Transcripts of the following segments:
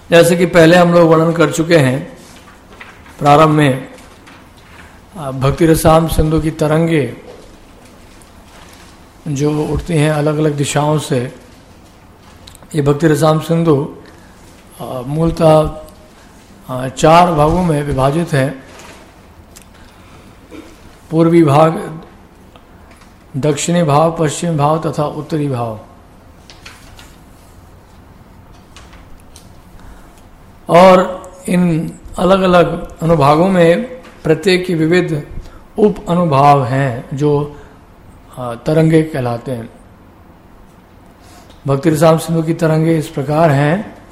जैसे कि पहले हम लोग वर्णन कर चुके हैं प्रारंभ में, भक्ति रसाम सिंधु की तरंगे जो उठती हैं अलग अलग दिशाओं से, ये भक्ति रसाम सिंधु मूलतः 4 भागों में विभाजित है। पूर्वी भाग, दक्षिणी भाव, पश्चिमी भाव तथा उत्तरी भाव। और इन अलग अलग अनुभागों में प्रत्येक की विविध उप अनुभाव हैं जो तरंगे कहलाते हैं। भक्ति रसाम सिंधु की तरंगे इस प्रकार हैं।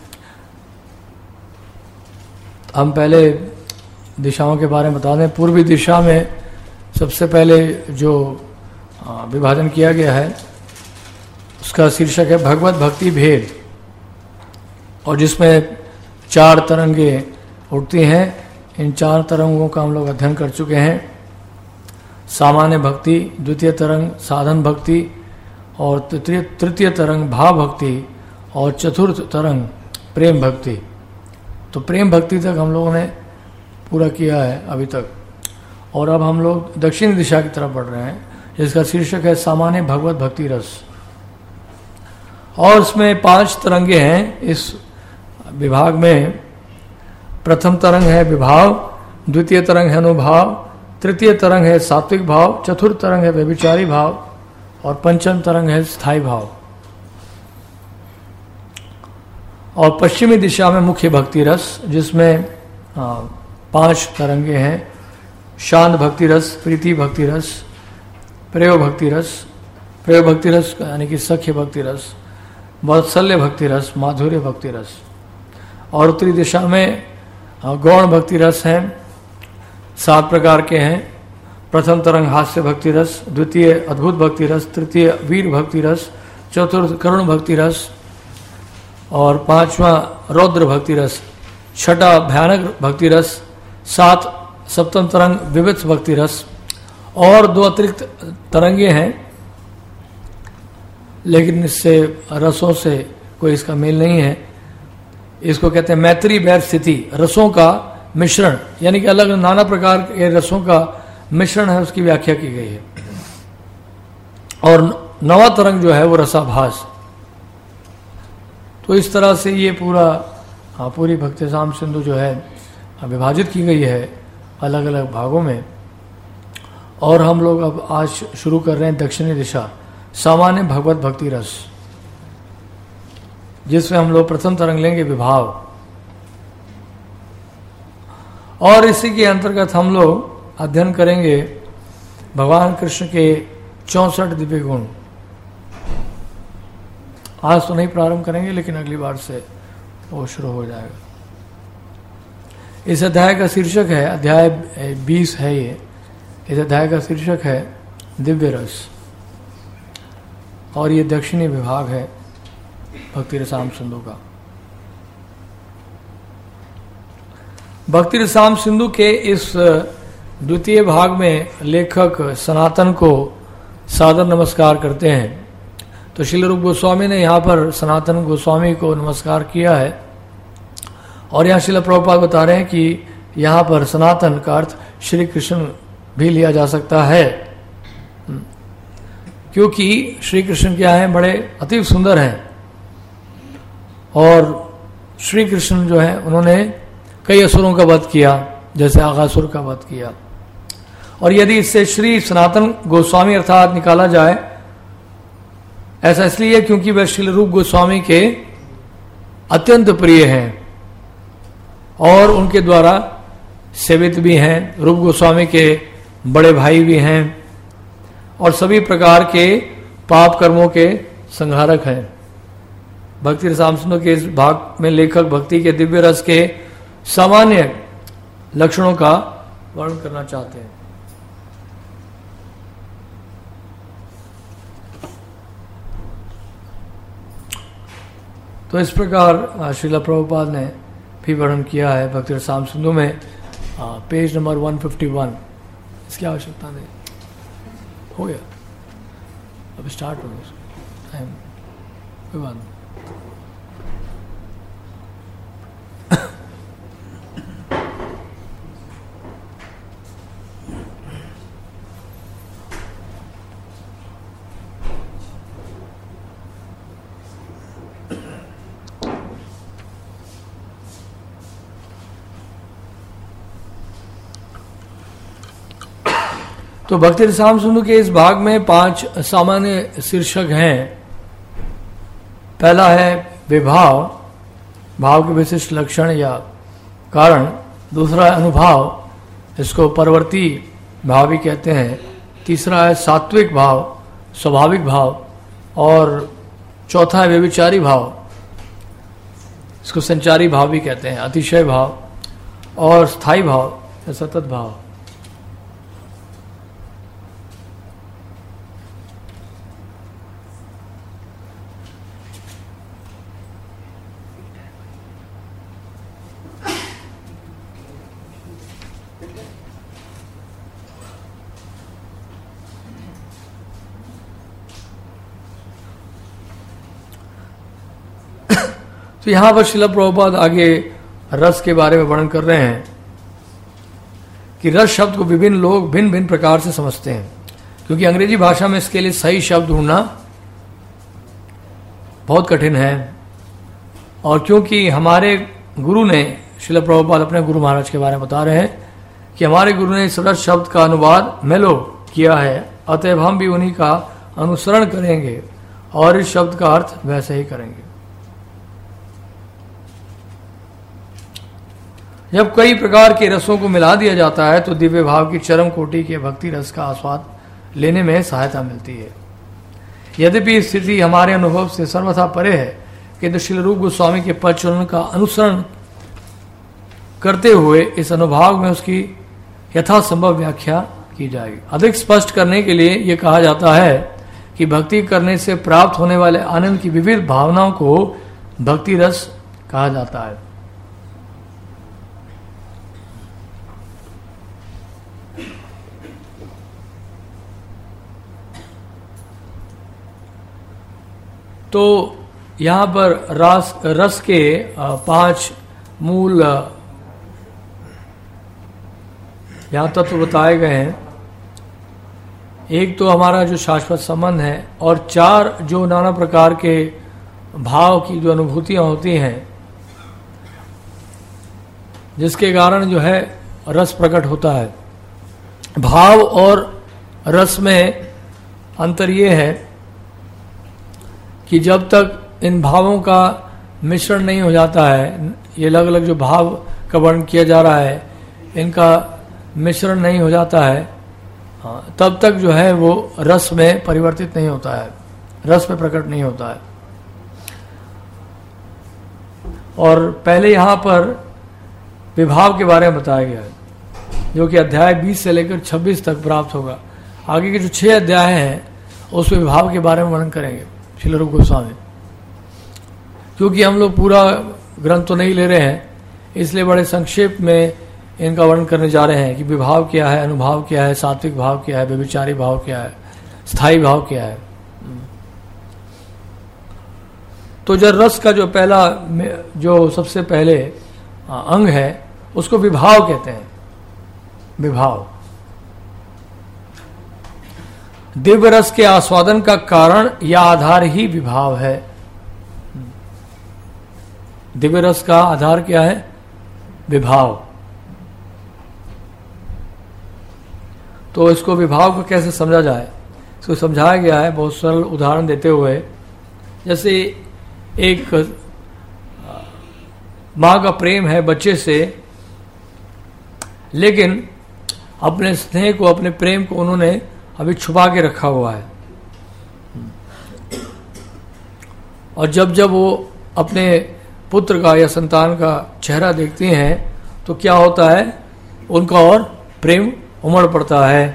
हम पहले दिशाओं के बारे में बता दें। पूर्वी दिशा में सबसे पहले जो विभाजन किया गया है उसका शीर्षक है भगवत भक्ति भेद, और जिसमें 4 तरंगे उठती हैं। इन 4 तरंगों का हम लोग अध्ययन कर चुके हैं। सामान्य भक्ति, द्वितीय तरंग साधन भक्ति, और तृतीय तरंग भाव भक्ति, और चतुर्थ तरंग प्रेम भक्ति। तो प्रेम भक्ति तक हम लोगों ने पूरा किया है अभी तक, और अब हम लोग दक्षिणी दिशा की तरफ बढ़ रहे हैं जिसका शीर्षक है सामान्य भगवत भक्ति रस। और इसमें 5 तरंगे हैं इस विभाग में। प्रथम तरंग है विभाव, द्वितीय तरंग है अनुभाव, तृतीय तरंग है सात्विक भाव, चतुर्थ तरंग है व्यभिचारी भाव, और पंचम तरंग है स्थायी भाव। और पश्चिमी दिशा में मुख्य भक्ति रस, जिसमें 5 तरंगे हैं। शांत भक्ति रस, प्रीति भक्ति रस, प्रेय भक्ति रस, प्रेय भक्ति रस यानी कि सख्य भक्ति रस, वात्सल्य भक्ति रस, माधुर्य भक्ति रस। और उत्तरी दिशा में गौण भक्ति रस हैं। 7 प्रकार के हैं। प्रथम तरंग हास्य भक्ति रस, द्वितीय अद्भुत भक्ति रस, तृतीय वीर भक्ति रस, चतुर्थ करुण भक्ति रस, और 5वां रौद्र भक्ति रस, 6ठा भयानक भक्ति रस, 7 सप्तम तरंग विविध भक्ति रस। और 2 अतिरिक्त तरंगे हैं, लेकिन इससे रसों से कोई इसका मेल नहीं है। इसको कहते हैं मैत्री वैर स्थिति, रसों का मिश्रण, यानी कि अलग नाना प्रकार के रसों का मिश्रण है, उसकी व्याख्या की गई है। और 9वां तरंग जो है वो रसाभास। तो इस तरह से ये पूरी भक्ति रसाम सिंधु जो है विभाजित की गई है अलग अलग भागों में। और हम लोग अब आज शुरू कर रहे हैं दक्षिणी दिशा, सामान्य भगवत भक्ति रस, जिसमें हम लोग प्रथम तरंग लेंगे विभाव। और इसी के अंतर्गत हम लोग अध्ययन करेंगे भगवान कृष्ण के 64 दिव्य गुण। आज तो नहीं प्रारंभ करेंगे, लेकिन अगली बार से वो शुरू हो जाएगा। इस अध्याय का शीर्षक है, अध्याय 20 है ये। इस अध्याय का शीर्षक है दिव्य रस, और ये दक्षिणी विभाग है भक्ति रसाम सिंधु का। भक्ति रसाम सिंधु के इस द्वितीय भाग में लेखक सनातन को सादर नमस्कार करते हैं। तो श्रील रूप गोस्वामी ने यहाँ पर सनातन गोस्वामी को नमस्कार किया है, और यहाँ श्रील प्रभुपाद बता रहे हैं कि यहाँ पर सनातन का अर्थ श्री कृष्ण भी लिया जा सकता है, क्योंकि श्री कृष्ण क्या है, बड़े अति सुंदर हैं। और श्री कृष्ण जो है उन्होंने कई असुरों का वध किया, जैसे आगासुर का वध किया। और यदि इससे श्री सनातन गोस्वामी अर्थात निकाला जाए, ऐसा इसलिए क्योंकि वह श्रील रूप गोस्वामी के अत्यंत प्रिय हैं और उनके द्वारा सेवित भी हैं। रूप गोस्वामी के बड़े भाई भी हैं और सभी प्रकार के पाप कर्मों के संहारक हैं। भक्ति रसाम सिंधु के इस भाग में लेखक भक्ति के दिव्य रस के सामान्य लक्षणों का वर्णन करना चाहते हैं। तो इस प्रकार श्रील प्रभुपाद ने भी वर्णन किया है भक्ति रसाम सिंधु में, पेज नंबर 151। इसकी आवश्यकता नहीं, हो गया, अब स्टार्ट हो गया, कोई बात नहीं। तो भक्ति रसामृत सिंधु के इस भाग में 5 सामान्य शीर्षक हैं। पहला है विभाव, भाव के विशिष्ट लक्षण या कारण। दूसरा है अनुभाव, इसको परवर्ती भाव भी कहते हैं। तीसरा है सात्विक भाव, स्वाभाविक भाव। और चौथा है व्यभिचारी भाव, इसको संचारी भाव भी कहते हैं, अतिशय भाव। और स्थायी भाव या सतत भाव। तो यहां पर श्रील प्रभुपाद आगे रस के बारे में वर्णन कर रहे हैं कि रस शब्द को विभिन्न लोग भिन्न भिन्न प्रकार से समझते हैं, क्योंकि अंग्रेजी भाषा में इसके लिए सही शब्द ढूंढना बहुत कठिन है। और क्योंकि हमारे गुरु ने, श्रील प्रभुपाद अपने गुरु महाराज के बारे में बता रहे हैं कि हमारे गुरु ने इस रस शब्द का अनुवाद मेलो किया है, अतएव हम भी उन्हीं का अनुसरण करेंगे और इस शब्द का अर्थ वैसे ही करेंगे। जब कई प्रकार के रसों को मिला दिया जाता है तो दिव्य भाव की चरम कोटि के भक्ति रस का आस्वाद लेने में सहायता मिलती है। यद्यपि स्थिति हमारे अनुभव से सर्वथा परे है, किंतु श्रील रूप गोस्वामी के पद चलन का अनुसरण करते हुए इस अनुभाव में उसकी यथासंभव व्याख्या की जाएगी। अधिक स्पष्ट करने के लिए यह कहा जाता है कि भक्ति करने से प्राप्त होने वाले आनंद की विविध भावनाओं को भक्ति रस कहा जाता है। तो यहां पर रस के 5 मूल यहां तत्व बताए गए हैं। एक तो हमारा जो शाश्वत संबंध है, और 4 जो नाना प्रकार के भाव की जो अनुभूतियां होती हैं, जिसके कारण जो है रस प्रकट होता है। भाव और रस में अंतर ये है कि जब तक इन भावों का मिश्रण नहीं हो जाता है, ये अलग अलग जो भाव का वर्णन किया जा रहा है, इनका मिश्रण नहीं हो जाता है, तब तक जो है वो रस में परिवर्तित नहीं होता है, रस में प्रकट नहीं होता है। और पहले यहां पर विभाव के बारे में बताया गया है, जो कि अध्याय 20 से लेकर 26 तक प्राप्त होगा। आगे के जो 6 अध्याय हैं उसमें विभाव के बारे में वर्णन करेंगे श्रील रूप गोस्वामी। क्योंकि हम लोग पूरा ग्रंथ तो नहीं ले रहे हैं, इसलिए बड़े संक्षेप में इनका वर्णन करने जा रहे हैं कि विभाव क्या है, अनुभाव क्या है, सात्विक भाव क्या है, व्यभिचारी भाव क्या है, स्थायी भाव क्या है। तो जब रस का जो पहला जो सबसे पहले अंग है उसको विभाव कहते हैं। विभाव दिव्य रस के आस्वादन का कारण या आधार ही विभाव है। दिव्य रस का आधार क्या है? विभाव। तो इसको विभाव को कैसे समझा जाए, इसको समझाया गया है बहुत सरल उदाहरण देते हुए। जैसे एक माँ का प्रेम है बच्चे से, लेकिन अपने स्नेह को, अपने प्रेम को उन्होंने अभी छुपा के रखा हुआ है। और जब जब वो अपने पुत्र का या संतान का चेहरा देखती हैं तो क्या होता है, उनका और प्रेम उमड़ पड़ता है।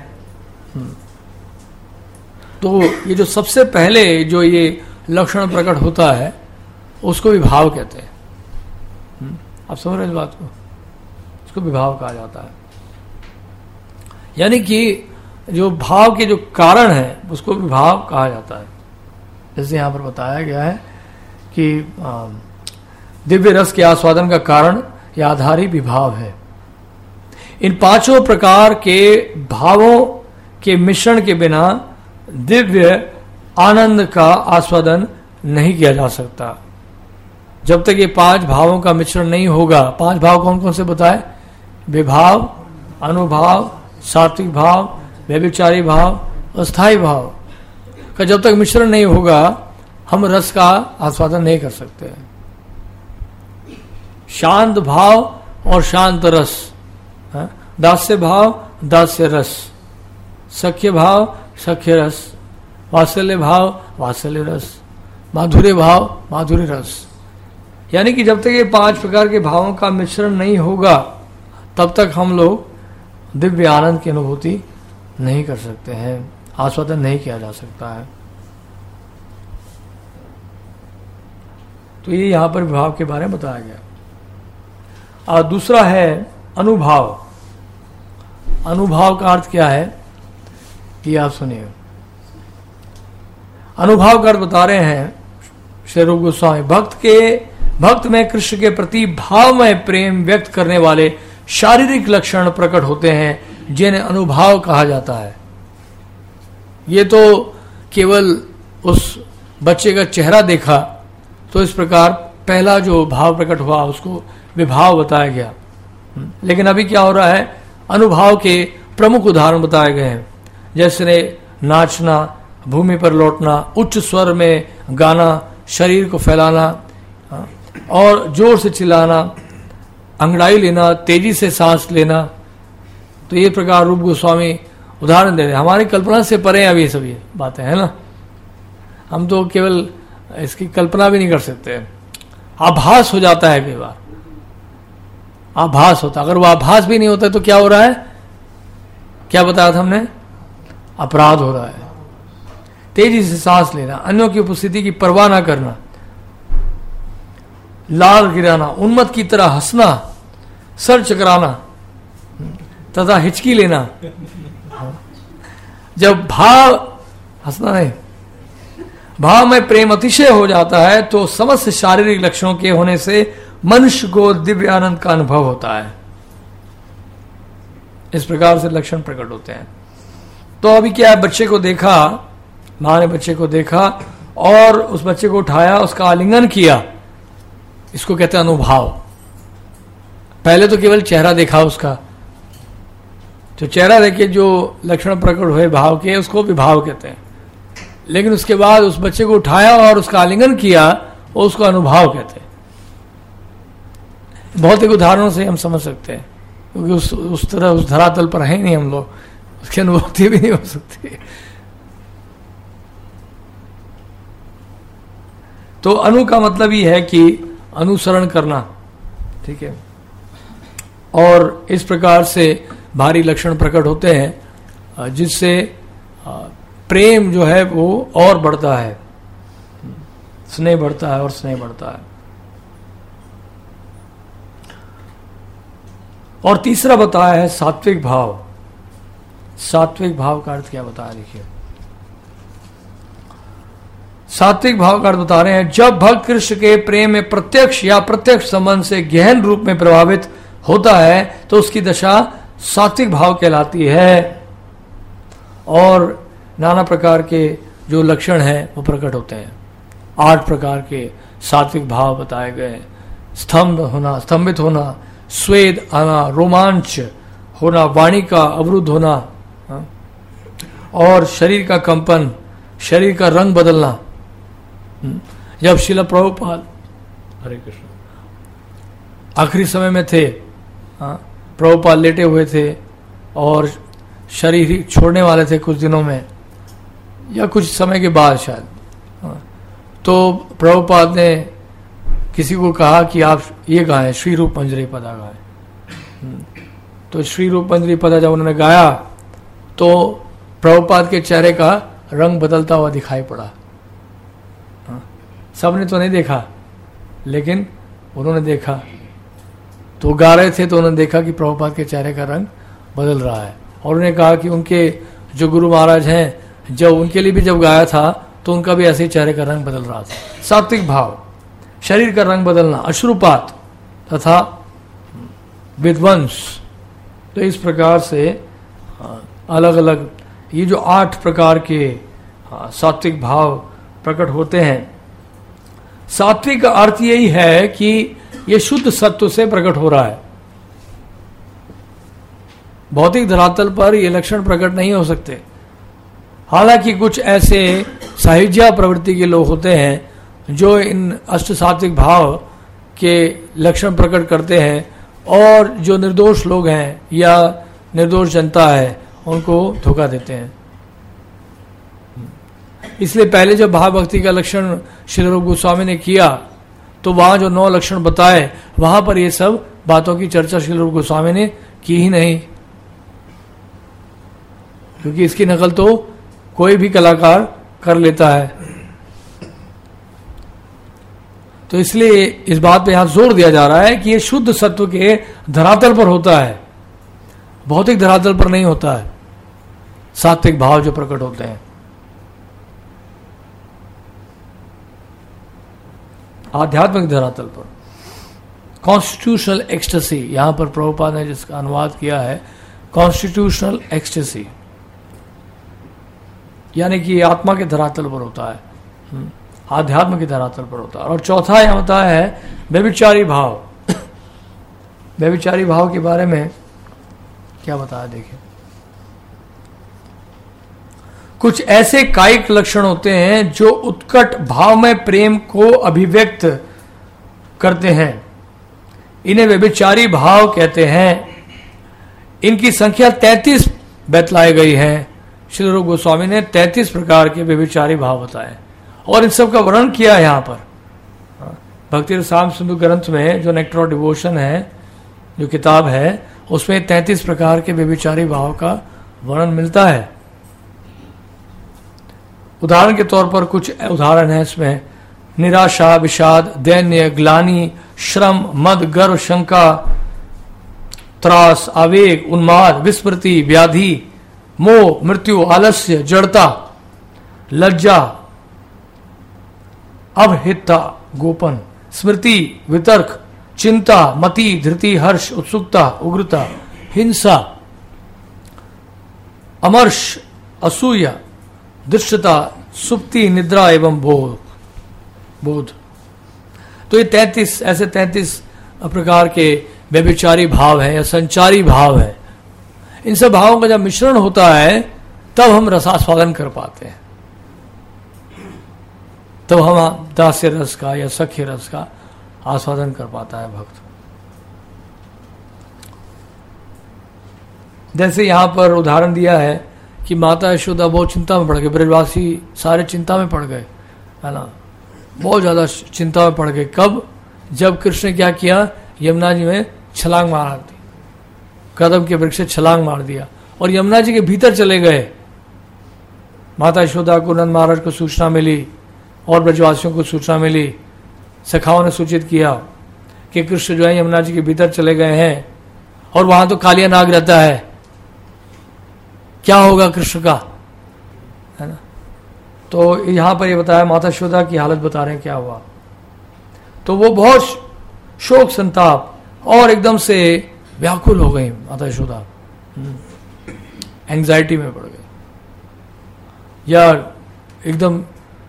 तो ये जो सबसे पहले जो ये लक्षण प्रकट होता है उसको विभाव कहते हैं। आप समझ रहे हैं इस बात को? इसको विभाव कहा जाता है। यानी कि जो भाव के जो कारण है उसको विभाव कहा जाता है। जैसे यहां पर बताया गया है कि दिव्य रस के आस्वादन का कारण या आधार ही विभाव है। इन 5 प्रकार के भावों के मिश्रण के बिना दिव्य आनंद का आस्वादन नहीं किया जा सकता। जब तक ये 5 भावों का मिश्रण नहीं होगा। 5 भाव कौन कौन से बताए? विभाव, अनुभाव, सात्विक भाव, व्यभिचारी भाव, अस्थाई भाव का जब तक मिश्रण नहीं होगा हम रस का आस्वादन नहीं कर सकते। शांत भाव और शांत रस, दास्य भाव, दास्य रस, सख्य भाव, सख्य रस, वात्सल्य भाव, वात्सल्य रस, माधुर्य भाव, माधुर्य रस। यानी कि जब तक ये 5 प्रकार के भावों का मिश्रण नहीं होगा तब तक हम लोग दिव्य आनंद की अनुभूति नहीं कर सकते हैं, आस्वादन नहीं किया जा सकता है। तो ये यहां पर विभाव के बारे में बताया गया। और दूसरा है अनुभाव। अनुभाव का अर्थ क्या है ये आप सुनिए। अनुभाव का अर्थ बता रहे हैं श्री रूप गोस्वामी, भक्त में कृष्ण के प्रति भावमय प्रेम व्यक्त करने वाले शारीरिक लक्षण प्रकट होते हैं जिन्हें अनुभाव कहा जाता है। ये तो केवल उस बच्चे का चेहरा देखा तो इस प्रकार पहला जो भाव प्रकट हुआ उसको विभाव बताया गया। लेकिन अभी क्या हो रहा है, अनुभाव के प्रमुख उदाहरण बताए गए हैं, जैसे नाचना, भूमि पर लौटना, उच्च स्वर में गाना, शरीर को फैलाना और जोर से चिल्लाना, अंगड़ाई लेना, तेजी से सांस लेना। तो ये प्रकार रूप गोस्वामी उदाहरण दे रहे हैं। हमारी कल्पना से परे अभी सब ये बातें है ना, हम तो केवल इसकी कल्पना भी नहीं कर सकते। आभास हो जाता है कई बार, आभास होता। अगर वो आभास भी नहीं होता तो क्या हो रहा है, क्या बताया था हमने, अपराध हो रहा है। तेजी से सांस लेना, अन्यों की उपस्थिति की परवाह ना करना, लाल गिराना, उन्मत्त की तरह हंसना, सर चकराना तथा हिचकी लेना। जब भाव, हंसना नहीं, भाव में प्रेम अतिशय हो जाता है तो समस्त शारीरिक लक्षणों के होने से मनुष्य को दिव्य आनंद का अनुभव होता है। इस प्रकार से लक्षण प्रकट होते हैं। तो अभी क्या है, बच्चे को देखा, मां ने बच्चे को देखा और उस बच्चे को उठाया, उसका आलिंगन किया, इसको कहते हैं अनुभाव। पहले तो केवल चेहरा देखा उसका, तो चेहरा देखे जो लक्षण प्रकट हुए भाव के उसको विभाव कहते हैं। लेकिन उसके बाद उस बच्चे को उठाया और उसका आलिंगन किया, वो उसको अनुभाव कहते हैं। भौतिक उदाहरणों से हम समझ सकते हैं, क्योंकि उस तरह उस धरातल पर है नहीं हम लोग, उसकी अनुभूति भी नहीं हो सकती। तो अनु का मतलब ही है कि अनुसरण करना, ठीक है। और इस प्रकार से भारी लक्षण प्रकट होते हैं जिससे प्रेम जो है वो और बढ़ता है, स्नेह बढ़ता है और स्नेह बढ़ता है। और तीसरा बताया है सात्विक भाव। सात्विक भाव का अर्थ क्या बताया, देखिए। सात्विक भाव का अर्थ बता रहे हैं, जब भक्त कृष्ण के प्रेम में प्रत्यक्ष या प्रत्यक्ष संबंध से गहन रूप में प्रभावित होता है तो उसकी दशा सात्विक भाव कहलाती है। और नाना प्रकार के जो लक्षण हैं वो प्रकट होते हैं। 8 प्रकार के सात्विक भाव बताए गए। स्तंभ होना, स्तंभित होना, स्वेद आना, रोमांच होना, वाणी का अवरुद्ध होना, और शरीर का कंपन, शरीर का रंग बदलना। जब श्रील प्रभुपाद, हरे कृष्ण, आखिरी समय में थे, प्रभुपाद लेटे हुए थे और शरीर छोड़ने वाले थे कुछ दिनों में या कुछ समय के बाद शायद, तो प्रभुपाद ने किसी को कहा कि आप ये गाएं, श्री रूप मंजरी पदा गाएं। तो श्री रूप मंजरी पदा जब उन्होंने गाया तो प्रभुपाद के चेहरे का रंग बदलता हुआ दिखाई पड़ा। सबने तो नहीं देखा लेकिन उन्होंने देखा। तो गा रहे थे तो उन्होंने देखा कि प्रभुपाद के चेहरे का रंग बदल रहा है। और उन्होंने कहा कि उनके जो गुरु महाराज हैं, जब उनके लिए भी जब गाया था तो उनका भी ऐसे ही चेहरे का रंग बदल रहा था। सात्विक भाव, शरीर का रंग बदलना, अश्रुपात तथा विध्वंस। तो इस प्रकार से अलग अलग ये जो 8 प्रकार के सात्विक भाव प्रकट होते हैं। सात्विक का अर्थ यही है कि ये शुद्ध सत्व से प्रकट हो रहा है। भौतिक धरातल पर ये लक्षण प्रकट नहीं हो सकते। हालांकि कुछ ऐसे साहिज्या प्रवृत्ति के लोग होते हैं जो इन अष्ट सात्विक भाव के लक्षण प्रकट करते हैं, और जो निर्दोष लोग हैं या निर्दोष जनता है उनको धोखा देते हैं। इसलिए पहले जब भाव भक्ति का लक्षण श्री रूप गोस्वामी ने किया तो वहां जो 9 लक्षण बताए वहां पर ये सब बातों की चर्चा श्री रूप गोस्वामी ने की ही नहीं, क्योंकि इसकी नकल तो कोई भी कलाकार कर लेता है। तो इसलिए इस बात पे यहां जोर दिया जा रहा है कि ये शुद्ध सत्व के धरातल पर होता है, भौतिक धरातल पर नहीं होता है। सात्विक भाव जो प्रकट होते हैं आध्यात्मिक धरातल पर, कॉन्स्टिट्यूशनल एक्सटेसी, यहां पर प्रभुपाद ने जिसका अनुवाद किया है कॉन्स्टिट्यूशनल एक्सटेसी, यानी कि आत्मा के धरातल पर होता है, आध्यात्म के धरातल पर होता है। और चौथा यहां होता है व्यभिचारी भाव। व्यभिचारी भाव के बारे में क्या बताया देखिए। कुछ ऐसे कायिक लक्षण होते हैं जो उत्कट भाव में प्रेम को अभिव्यक्त करते हैं, इन्हें व्यभिचारी भाव कहते हैं। इनकी संख्या 33 बतलाई गई है। श्री रूप गोस्वामी ने 33 प्रकार के व्यभिचारी भाव बताए और इन सब का वर्णन किया है यहां पर। भक्ति रसायन सिंधु ग्रंथ में जो नेक्टर ऑफ डिवोशन है, जो किताब है, उसमें 33 प्रकार के व्यभिचारी भाव का वर्णन मिलता है। उदाहरण के तौर पर कुछ उदाहरण है इसमें: निराशा, विषाद, दैन्य, ग्लानि, श्रम, मद, गर्व, शंका, त्रास, आवेग, उन्माद, विस्मृति, व्याधि, मोह, मृत्यु, आलस्य, जड़ता, लज्जा, अवहितता, गोपन, स्मृति, वितर्क, चिंता, मति, धृति, हर्ष, उत्सुकता, उग्रता, हिंसा, अमर्ष, असूया, दृश्यता, सुप्ति, निद्रा एवं बोध। तो ये 33 प्रकार के व्यभिचारी भाव हैं या संचारी भाव है। इन सब भावों का जब मिश्रण होता है तब हम रसास्वादन कर पाते हैं, तब हम दास्य रस का या सख्य रस का आस्वादन कर पाता है भक्त। जैसे यहां पर उदाहरण दिया है कि माता यशोदा बहुत चिंता में पड़ गए, ब्रजवासी सारे चिंता में पड़ गए, है ना, बहुत ज्यादा चिंता में पड़ गए। कब? जब कृष्ण ने क्या किया, यमुना जी में छलांग मार दी, कदम के वृक्ष से छलांग मार दिया और यमुना जी के भीतर चले गए। माता यशोदा को नंद महाराज को सूचना मिली और ब्रजवासियों को सूचना मिली, सखाओं ने सूचित किया कि कृष्ण जो है यमुना जी के भीतर चले गए हैं और वहां तो कालिया नाग रहता है, क्या होगा कृष्ण का, है ना। तो यहां पर ये बताया, माता यशोदा की हालत बता रहे हैं क्या हुआ। तो वो बहुत शोक संताप और एकदम से व्याकुल हो गई माता यशोदा, एंजाइटी में पड़ गई, यार एकदम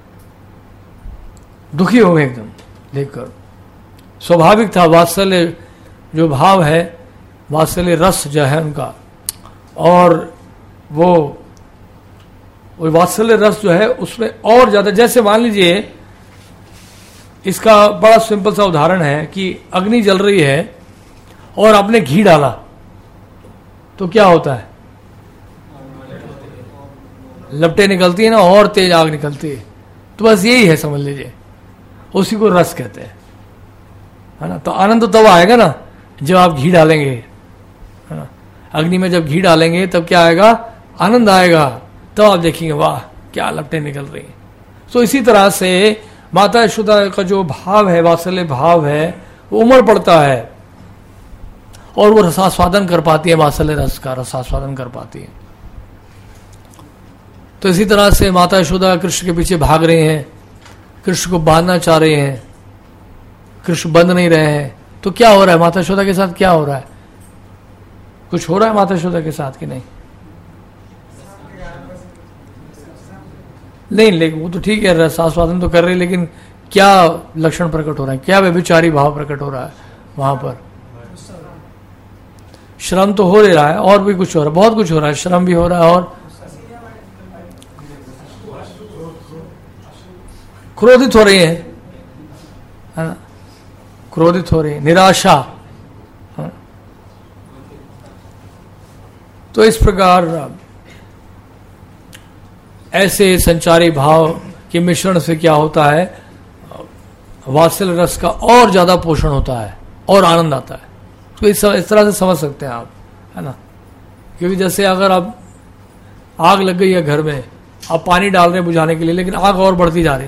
दुखी हो गए एकदम देखकर। स्वाभाविक था, वात्सल्य जो भाव है, वात्सल्य रस जो है उनका, और वो वात्सल्य रस जो है उसमें और ज्यादा, जैसे मान लीजिए इसका बड़ा सिंपल सा उदाहरण है कि अग्नि जल रही है और आपने घी डाला तो क्या होता है, लपटें निकलती है ना और तेज आग निकलती है। तो बस यही है, समझ लीजिए, उसी को रस कहते हैं, है ना। तो आनंद तो तब आएगा ना जब आप घी डालेंगे, है ना। अग्नि में जब घी डालेंगे तब क्या आएगा, आनंद आएगा, तब आप देखेंगे वाह क्या लपटें निकल रही हैं। तो इसी तरह से माता यशोदा का जो भाव है, वात्सल्य भाव है, वो उमड़ पड़ता है और वो रसास्वादन कर पाती है, वात्सल्य रस का रसास्वादन कर पाती है। तो इसी तरह से माता यशोदा कृष्ण के पीछे भाग रहे हैं, कृष्ण को बांधना चाह रहे हैं, कृष्ण बंध नहीं रहे हैं। तो क्या हो रहा है माता यशोदा के साथ, क्या हो रहा है, कुछ हो रहा है माता यशोदा के साथ कि नहीं? नहीं, लेकिन वो तो ठीक है, रसास्वादन तो कर रहे हैं, लेकिन क्या लक्षण प्रकट हो रहा है, क्या व्यभिचारी भाव प्रकट हो रहा है वहां पर? श्रम तो हो रहा है, और भी कुछ हो रहा है, बहुत कुछ हो रहा है, श्रम भी हो रहा है और क्रोधित हो रही है ना, क्रोधित हो रही है, निराशा। तो इस प्रकार ऐसे संचारी भाव के मिश्रण से क्या होता है, वात्सल्य रस का और ज्यादा पोषण होता है और आनंद आता है। तो इस तरह से समझ सकते हैं आप, है ना। क्योंकि जैसे अगर आप आग लग गई है घर में, आप पानी डाल रहे हैं बुझाने के लिए, लेकिन आग और बढ़ती जा रही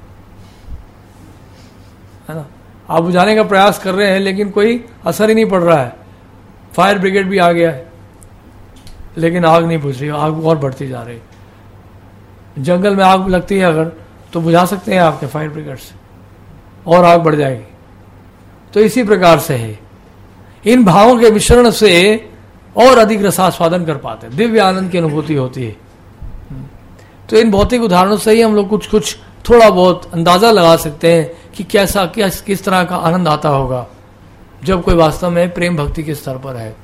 है ना। आप बुझाने का प्रयास कर रहे हैं लेकिन कोई असर ही नहीं पड़ रहा है, फायर ब्रिगेड भी आ गया है लेकिन आग नहीं बुझ रही, आग और बढ़ती जा रही। जंगल में आग लगती है अगर, तो बुझा सकते हैं आपके फायर ब्रिगेड से, और आग बढ़ जाएगी। तो इसी प्रकार से है, इन भावों के मिश्रण से और अधिक रसास्वादन कर पाते हैं, दिव्य आनंद की अनुभूति होती है। तो इन भौतिक उदाहरणों से ही हम लोग कुछ कुछ थोड़ा बहुत अंदाजा लगा सकते हैं कि कैसा किस तरह का आनंद आता होगा जब कोई वास्तव में प्रेम भक्ति के स्तर पर है।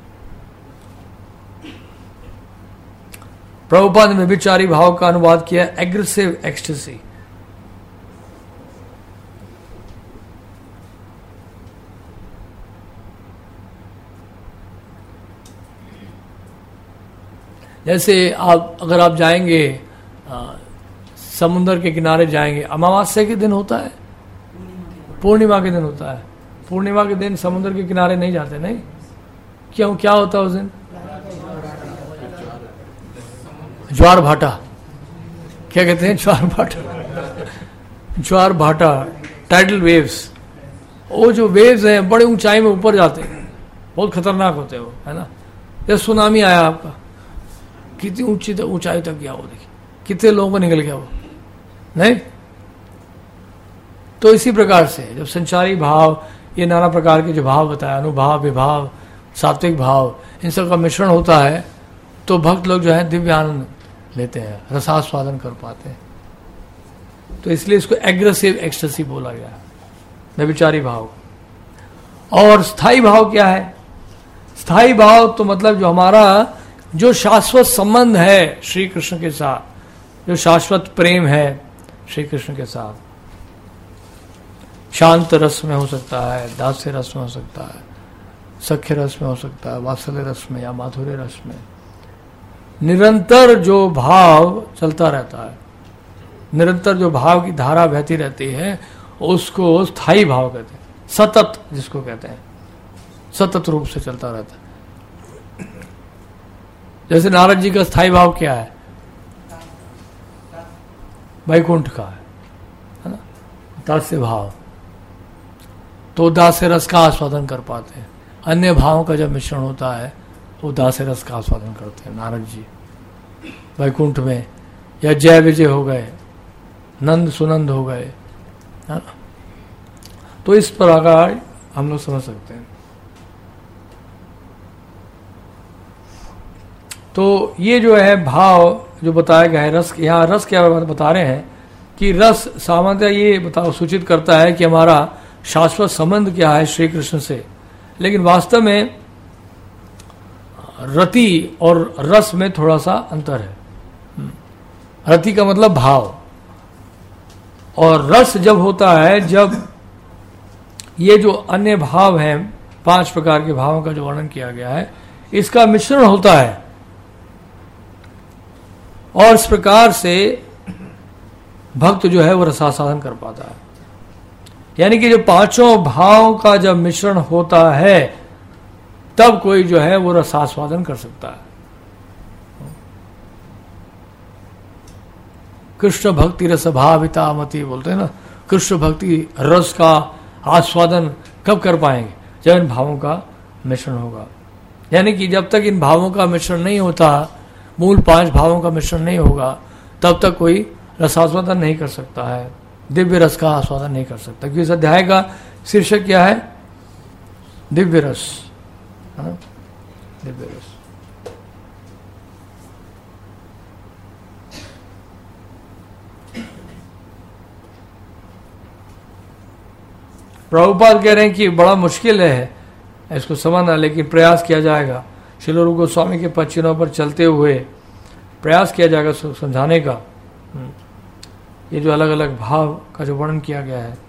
प्रभुपाद ने व्यभिचारी भाव का अनुवाद किया एग्रेसिव एक्सटेसी। जैसे अगर आप जाएंगे समुद्र के किनारे जाएंगे, अमावस्या के दिन होता है, पूर्णिमा के दिन होता है। पूर्णिमा के दिन समुद्र के किनारे नहीं जाते, नहीं क्यों, क्या होता है उस दिन? ज्वार भाटा, क्या कहते हैं, ज्वार भाटा, ज्वार भाटा, टाइडल वेव्स। वो जो वेव्स हैं बड़े ऊंचाई में ऊपर जाते हैं, बहुत खतरनाक होते हैं वो, है ना। जैसे सुनामी आया आपका, कितनी ऊंचाई तक गया वो, देखिए कितने लोगों को निकल गया वो, नहीं। तो इसी प्रकार से जब संचारी भाव, ये नाना प्रकार के जो भाव बताया, अनुभाव, विभाव, सात्विक भाव, इन सब का मिश्रण होता है, तो भक्त लोग जो है दिव्य आनंद लेते हैं, रसास्वादन कर पाते हैं। तो इसलिए इसको एग्रेसिव एक्सटेसी बोला गया है, व्यभिचारी भाव। और स्थायी भाव क्या है? स्थायी भाव तो मतलब जो हमारा जो शाश्वत संबंध है श्री कृष्ण के साथ, जो शाश्वत प्रेम है श्री कृष्ण के साथ, शांत रस में हो सकता है, दास्य रस में हो सकता है, सख्य रस में हो सकता है, वात्सल्य रस में या माधुर्य रस में। निरंतर जो भाव चलता रहता है, निरंतर जो भाव की धारा बहती रहती है, उसको स्थायी भाव कहते हैं, सतत जिसको कहते हैं, सतत रूप से चलता रहता है। जैसे नारद जी का स्थायी भाव क्या है? वैकुंठ का है ना, दास्य भाव। तो दास्य रस का आस्वादन कर पाते हैं। अन्य भावों का जब मिश्रण होता है वो दास्य रस का आस्वादन करते हैं नारद जी वैकुंठ में, या जय विजय हो गए, नंद सुनंद हो गए, है ना। तो इस प्रकार हम लोग समझ सकते हैं। तो ये जो है भाव जो बताया गया है, रस, यहाँ रस क्या बता रहे हैं कि रस सामान्यतः ये सूचित करता है कि हमारा शाश्वत संबंध क्या है श्री कृष्ण से, लेकिन वास्तव में रति और रस में थोड़ा सा अंतर है। रति का मतलब भाव, और रस जब होता है जब ये जो अन्य भाव हैं, 5 प्रकार के भावों का जो वर्णन किया गया है, इसका मिश्रण होता है, और इस प्रकार से भक्त जो है वो रसास्वादन कर पाता है। यानी कि जो 5 भावों का जब मिश्रण होता है तब कोई जो है वो रसास्वादन कर सकता है। कृष्ण भक्ति रस भाविता मति बोलते हैं ना, कृष्ण भक्ति रस का आस्वादन कब कर पाएंगे? जब इन भावों का मिश्रण होगा। यानी कि जब तक इन भावों का मिश्रण नहीं होता, मूल 5 भावों का मिश्रण नहीं होगा, तब तक कोई रसास्वादन नहीं कर सकता है, दिव्य रस का आस्वादन नहीं कर सकता। क्योंकि इस अध्याय का शीर्षक क्या है? दिव्य रस, दिव्य रस। प्रभुपाद कह रहे हैं कि बड़ा मुश्किल है इसको समझना, लेकिन प्रयास किया जाएगा। श्रील रूप गोस्वामी के पद पर चलते हुए प्रयास किया जाएगा समझाने का, ये जो अलग अलग भाव का जो वर्णन किया गया है।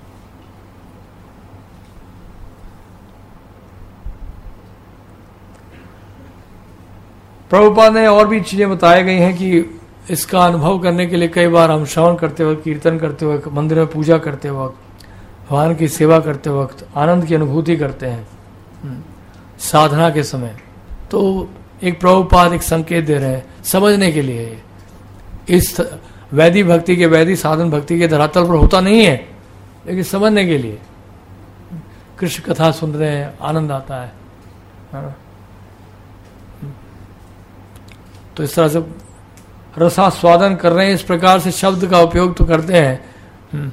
प्रभुपाद ने और भी चीजें बताई गई हैं कि इसका अनुभव करने के लिए कई बार हम श्रवण करते वक्त, कीर्तन करते वक्त, मंदिर में पूजा करते वक्त, भगवान की सेवा करते वक्त आनंद की अनुभूति करते हैं साधना के समय। तो एक प्रभुपाद एक संकेत दे रहे हैं समझने के लिए। इस वैदिक भक्ति के, वैदिक साधन भक्ति के धरातल पर होता नहीं है, लेकिन समझने के लिए। कृष्ण कथा सुन रहे हैं, आनंद आता है ना? तो इस तरह से रसास्वादन कर रहे हैं, इस प्रकार से शब्द का उपयोग तो करते हैं।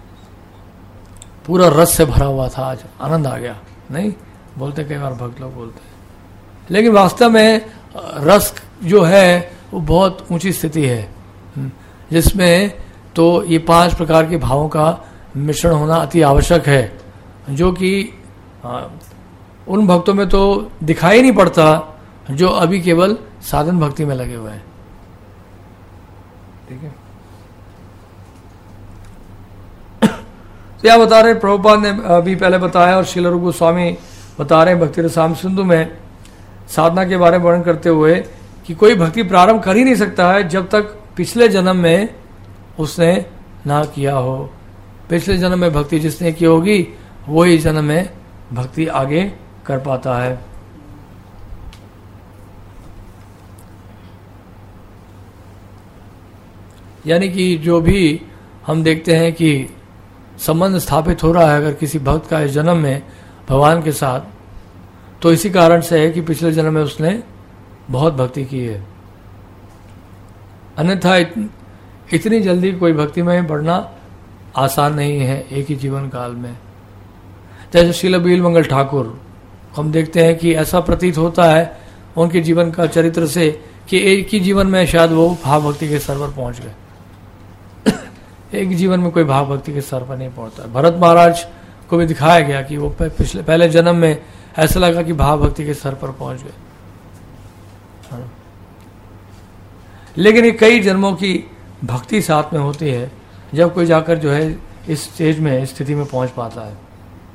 पूरा रस से भरा हुआ था, आज आनंद आ गया, नहीं बोलते कई बार भक्त लोग बोलते हैं, लेकिन वास्तव में रस जो है वो बहुत ऊंची स्थिति है, जिसमें तो ये 5 प्रकार के भावों का मिश्रण होना अति आवश्यक है, जो कि उन भक्तों में तो दिखाई नहीं पड़ता जो अभी केवल साधन भक्ति में लगे हुए हैं। ठीक है, तो यह बता रहे प्रभुपाद ने अभी पहले बताया, और श्रील रूप गोस्वामी बता रहे हैं भक्ति रसामृत सिंधु में साधना के बारे में वर्णन करते हुए कि कोई भक्ति प्रारंभ कर ही नहीं सकता है जब तक पिछले जन्म में उसने ना किया हो। पिछले जन्म में भक्ति जिसने की होगी वही जन्म में भक्ति आगे कर पाता है। यानी कि जो भी हम देखते हैं कि संबंध स्थापित हो रहा है अगर किसी भक्त का इस जन्म में भगवान के साथ, तो इसी कारण से है कि पिछले जन्म में उसने बहुत भक्ति की है। अन्यथा इतनी जल्दी कोई भक्ति में बढ़ना आसान नहीं है एक ही जीवन काल में। जैसे श्रील बीलमंगल ठाकुर, हम देखते हैं कि ऐसा प्रतीत होता है उनके जीवन का चरित्र से कि एक ही जीवन में शायद वो भाव भक्ति के स्तर पर पहुंच गए। एक जीवन में कोई भाव भक्ति के स्तर पर नहीं पहुंचता। भरत महाराज को भी दिखाया गया कि वो पहले जन्म में ऐसा लगा कि भाव भक्ति के स्तर पर पहुंच गए, लेकिन ये कई जन्मों की भक्ति साथ में होती है जब कोई जाकर जो है इस स्टेज में, इस स्थिति में पहुंच पाता है।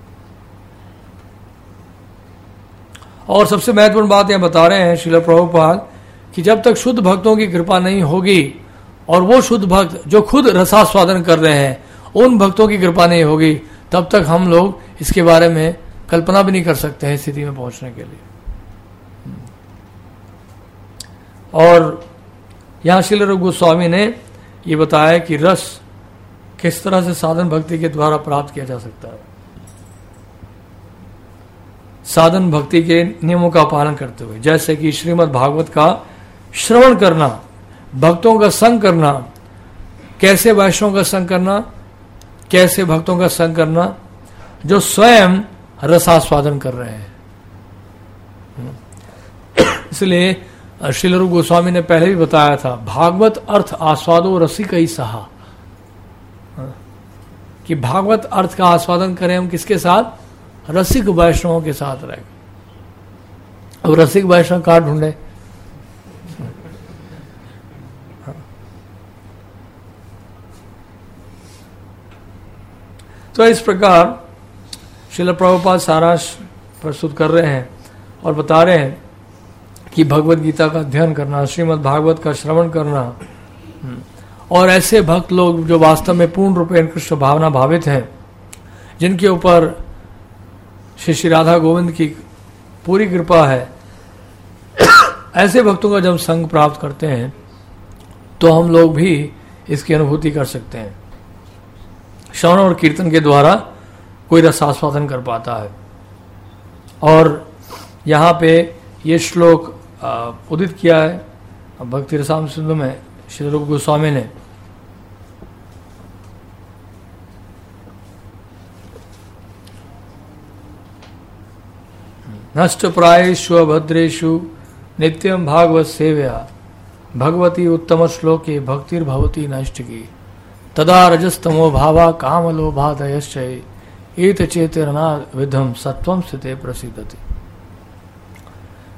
और सबसे महत्वपूर्ण बात यह बता रहे हैं श्रील प्रभुपाद कि जब तक शुद्ध भक्तों की कृपा नहीं होगी और वो शुद्ध भक्त जो खुद रसास्वादन कर रहे हैं उन भक्तों की कृपा नहीं होगी, तब तक हम लोग इसके बारे में कल्पना भी नहीं कर सकते हैं स्थिति में पहुंचने के लिए। और यहां श्रील रूप गोस्वामी ने ये बताया कि रस किस तरह से साधन भक्ति के द्वारा प्राप्त किया जा सकता है। साधन भक्ति के नियमों का पालन करते हुए, जैसे कि श्रीमद् भागवत का श्रवण करना, भक्तों का संग करना, कैसे वैष्णव का संग करना, कैसे भक्तों का संग करना जो स्वयं रसास्वादन कर रहे हैं। इसलिए श्रील रूप गोस्वामी ने पहले भी बताया था, भागवत अर्थ आस्वादो रसिक ही सहा, कि भागवत अर्थ का आस्वादन करें हम किसके साथ? रसिक वैष्णवों के साथ रहेगा। अब रसिक वैष्णव कहाँ ढूंढे? तो इस प्रकार श्रील प्रभुपाद सारांश प्रस्तुत कर रहे हैं और बता रहे हैं कि भगवत गीता का अध्ययन करना, श्रीमद् भागवत का श्रवण करना, और ऐसे भक्त लोग जो वास्तव में पूर्ण रूपेण कृष्ण भावना भावित हैं, जिनके ऊपर श्री राधा गोविंद की पूरी कृपा है, ऐसे भक्तों का जब संग प्राप्त करते हैं तो हम लोग भी इसकी अनुभूति कर सकते हैं। श्रवण और कीर्तन के द्वारा कोई रसास्वादन कर पाता है। और यहाँ पे ये श्लोक उदित किया है भक्ति रसामृत सिंधु में श्री रूप गोस्वामी ने। नष्ट प्रायेषु भद्रेषु नित्यम भागवत सेव्या भगवती उत्तम श्लोके भक्तिर्भवती नष्ट की तदा रजस्तमो भावा कामलोभादयश्च एत चेतना विधम सत्वम स्थिते प्रसिद्धति।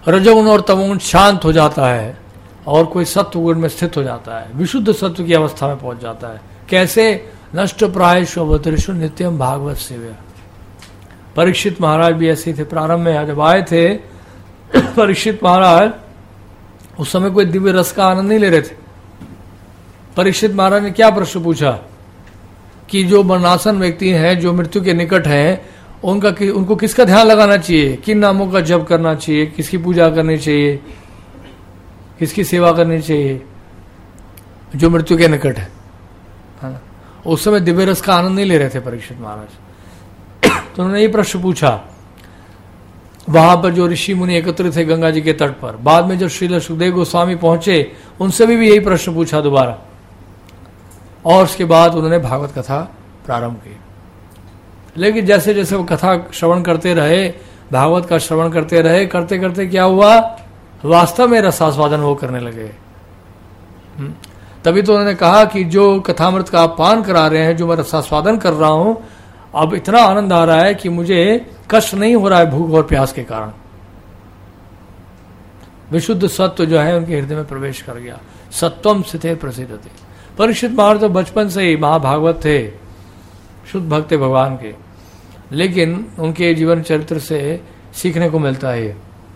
रजोगुण और तमोगुण शांत हो जाता है और कोई सत्व गुण में स्थित हो जाता है, विशुद्ध सत्व की अवस्था में पहुंच जाता है। कैसे? नष्ट प्रायेषु अवतरेषु नित्यम भागवत सेव्य। परीक्षित महाराज भी ऐसे थे। प्रारंभ में जब आए थे परीक्षित महाराज, उस समय कोई दिव्य रस का आनंद नहीं ले रहे थे। परीक्षित महाराज ने क्या प्रश्न पूछा कि जो मरणासन व्यक्ति हैं, जो मृत्यु के निकट हैं, उनको किसका ध्यान लगाना चाहिए, किन नामों का जप करना चाहिए, किसकी पूजा करनी चाहिए, किसकी सेवा करनी चाहिए, जो मृत्यु के निकट है ना? उस समय दिव्य रस का आनंद नहीं ले रहे थे परीक्षित महाराज। तो उन्होंने ये प्रश्न पूछा वहां पर जो ऋषि मुनि एकत्रित थे गंगा जी के तट पर। बाद में जब श्रील सुखदेव गोस्वामी पहुंचे, उनसे भी यही प्रश्न पूछा दोबारा, और उसके बाद उन्होंने भागवत कथा प्रारंभ की। लेकिन जैसे जैसे वो कथा श्रवण करते रहे, भागवत का श्रवण करते रहे, करते करते क्या हुआ, वास्तव में रसास्वादन वो करने लगे। तभी तो उन्होंने कहा कि जो कथामृत का आप पान करा रहे हैं, जो मैं रसास्वादन कर रहा हूं, अब इतना आनंद आ रहा है कि मुझे कष्ट नहीं हो रहा है भूख और प्यास के कारण। विशुद्ध सत्व जो है उनके हृदय में प्रवेश कर गया। सत्वम स्थिते प्रसिद्ध थे। परीक्षित महाराज तो बचपन से ही महाभागवत थे, शुद्ध भक्त थे भगवान के, लेकिन उनके जीवन चरित्र से सीखने को मिलता है।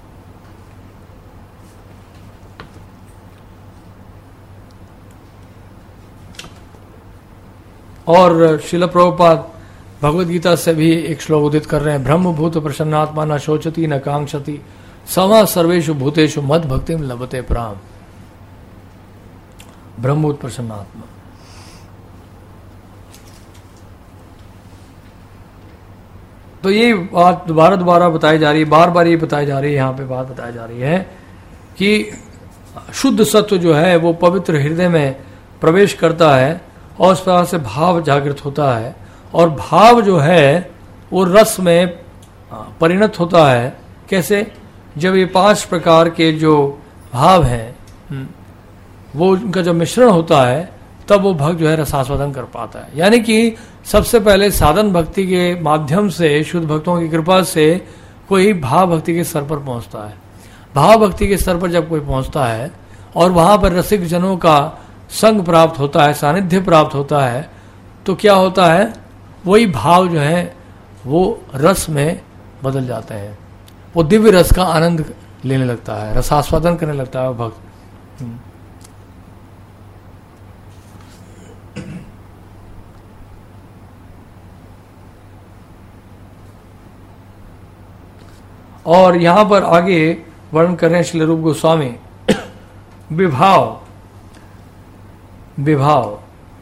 और श्रील प्रभुपाद भगवद गीता से भी एक श्लोक उदित कर रहे हैं, ब्रह्मभूत प्रसन्नात्मा न शोचति न कांक्षति समा सर्वेषु भूतेषु मद भक्तिम लभते प्राम। ब्रह्मभूत प्रसन्नात्मा। तो ये बात दोबारा दोबारा बताई जा रही है, बार बार ये बताई जा रही है, यहाँ पे बात बताई जा रही है कि शुद्ध सत्व जो है वो पवित्र हृदय में प्रवेश करता है और उस प्रकार से भाव जागृत होता है, और भाव जो है वो रस में परिणत होता है। कैसे? जब ये 5 प्रकार के जो भाव हैं वो उनका जब मिश्रण होता है, तब वो भक्त जो है रसास्वादन कर पाता है। यानी कि सबसे पहले साधन भक्ति के माध्यम से, शुद्ध भक्तों की कृपा से कोई भाव भक्ति के स्तर पर पहुंचता है। भाव भक्ति के स्तर पर जब कोई पहुंचता है और वहां पर रसिक जनों का संग प्राप्त होता है, सानिध्य प्राप्त होता है, तो क्या होता है, वही भाव जो है वो रस में बदल जाते हैं। वो दिव्य रस का आनंद लेने लगता है, रसास्वादन करने लगता है वो भक्त। और यहां पर आगे वर्णन कर रहे हैं श्री रूप गोस्वामी विभाव। विभाव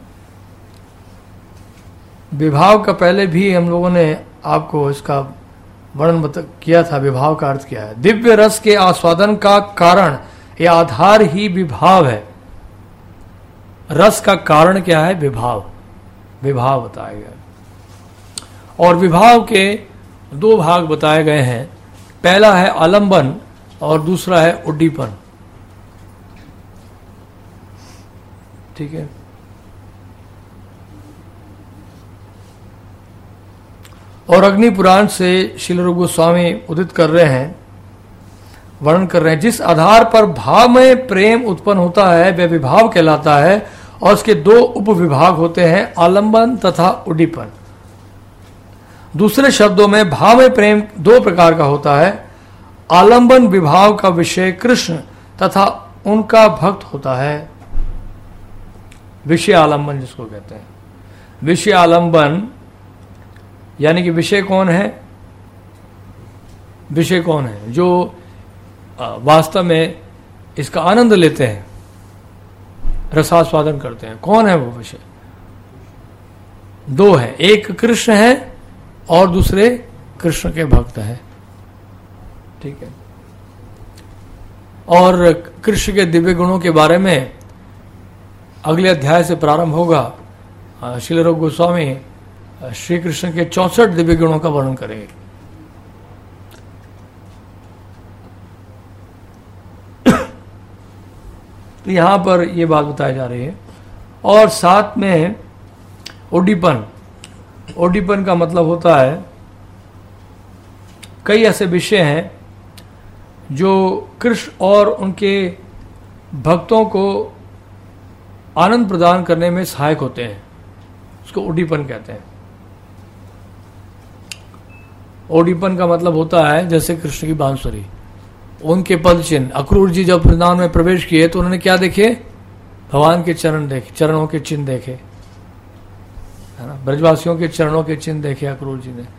विभाव का पहले भी हम लोगों ने आपको इसका वर्णन किया था। विभाव का अर्थ क्या है? दिव्य रस के आस्वादन का कारण या आधार ही विभाव है। रस का कारण क्या है? विभाव। विभाव बताया गया और विभाव के 2 भाग बताए गए हैं। पहला है आलंबन और दूसरा है उड्डीपन। ठीक है। और अग्नि पुराण से श्रील रूप गोस्वामी उदित कर रहे हैं, वर्णन कर रहे हैं, जिस आधार पर भाव में प्रेम उत्पन्न होता है वह विभाव कहलाता है और उसके 2 उपविभाग होते हैं, आलंबन तथा उड्डीपन। दूसरे शब्दों में भाव में प्रेम 2 प्रकार का होता है। आलंबन विभाव का विषय कृष्ण तथा उनका भक्त होता है। विषय आलंबन जिसको कहते हैं। विषय आलंबन यानी कि विषय कौन है? विषय कौन है? जो वास्तव में इसका आनंद लेते हैं, रसास्वादन करते हैं। कौन है वो विषय? 2 है, एक कृष्ण है और दूसरे कृष्ण के भक्त हैं। ठीक है। और कृष्ण के दिव्य गुणों के बारे में अगले अध्याय से प्रारंभ होगा। श्रील रूप गोस्वामी श्री कृष्ण के 64 दिव्य गुणों का वर्णन करेंगे। तो यहां पर यह बात बताई जा रही है। और साथ में उड्डीपन। उड्डीपन का मतलब होता है, कई ऐसे विषय हैं जो कृष्ण और उनके भक्तों को आनंद प्रदान करने में सहायक होते हैं, उसको उड्डीपन कहते हैं। उड्डीपन का मतलब होता है जैसे कृष्ण की बांसुरी, उनके पद चिन्ह। अक्रूर जी जब वृंदावन में प्रवेश किए तो उन्होंने क्या देखे? भगवान के चरण देखे, चरणों के चिन्ह देखे, है ना। ब्रजवासियों के चरणों के चिन्ह देखे अक्रूर जी ने।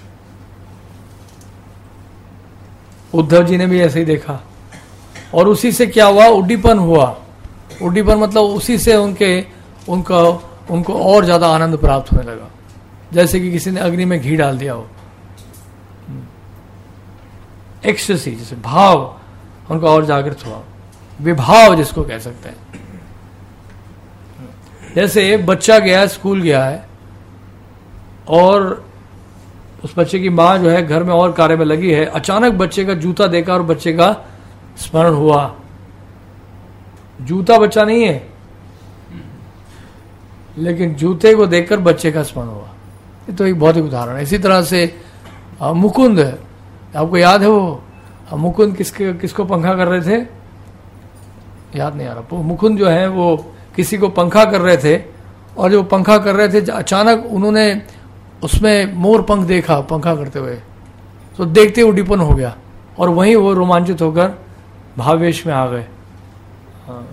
उद्धव जी ने भी ऐसे ही देखा, और उसी से क्या हुआ? उड्डीपन हुआ। उड्डीपन मतलब उसी से उनको और ज्यादा आनंद प्राप्त होने लगा, जैसे कि किसी ने अग्नि में घी डाल दिया हो। एक्सटेसी, जैसे भाव उनका और जागृत हुआ, विभाव जिसको कह सकते हैं। जैसे बच्चा गया, स्कूल गया है, और उस बच्चे की माँ जो है घर में और कार्य में लगी है, अचानक बच्चे का जूता देखा और बच्चे का स्मरण हुआ। जूता बच्चा नहीं है, लेकिन जूते को देखकर बच्चे का स्मरण हुआ। ये तो एक बहुत ही उदाहरण है। इसी तरह से मुकुंद, आपको याद है वो मुकुंद किसको पंखा कर रहे थे? याद नहीं आ रहा। मुकुंद जो है वो किसी को पंखा कर रहे थे, और जो पंखा कर रहे थे अचानक उन्होंने उसमें मोर पंख देखा पंखा करते हुए, तो देखते उड्डीपन हो गया, और वहीं वो रोमांचित होकर भावेश में आ गए। हाँ।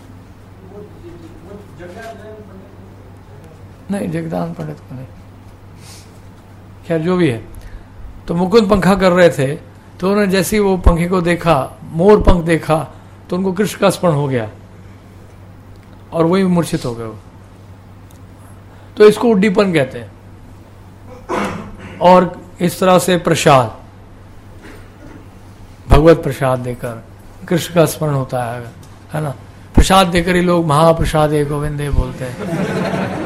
नहीं, जगदान पंडित को नहीं, खैर जो भी है। तो मुकुंद पंखा कर रहे थे, तो उन्होंने जैसे ही वो पंखे को देखा, मोर पंख देखा, तो उनको कृष्ण का स्मरण हो गया, और वही मूर्छित हो गए वो। तो इसको उड्डीपन कहते हैं। और इस तरह से प्रसाद, भगवत प्रसाद देकर कृष्ण का स्मरण होता है ना। प्रसाद देकर ही लोग महाप्रसादे गोविंदे बोलते हैं,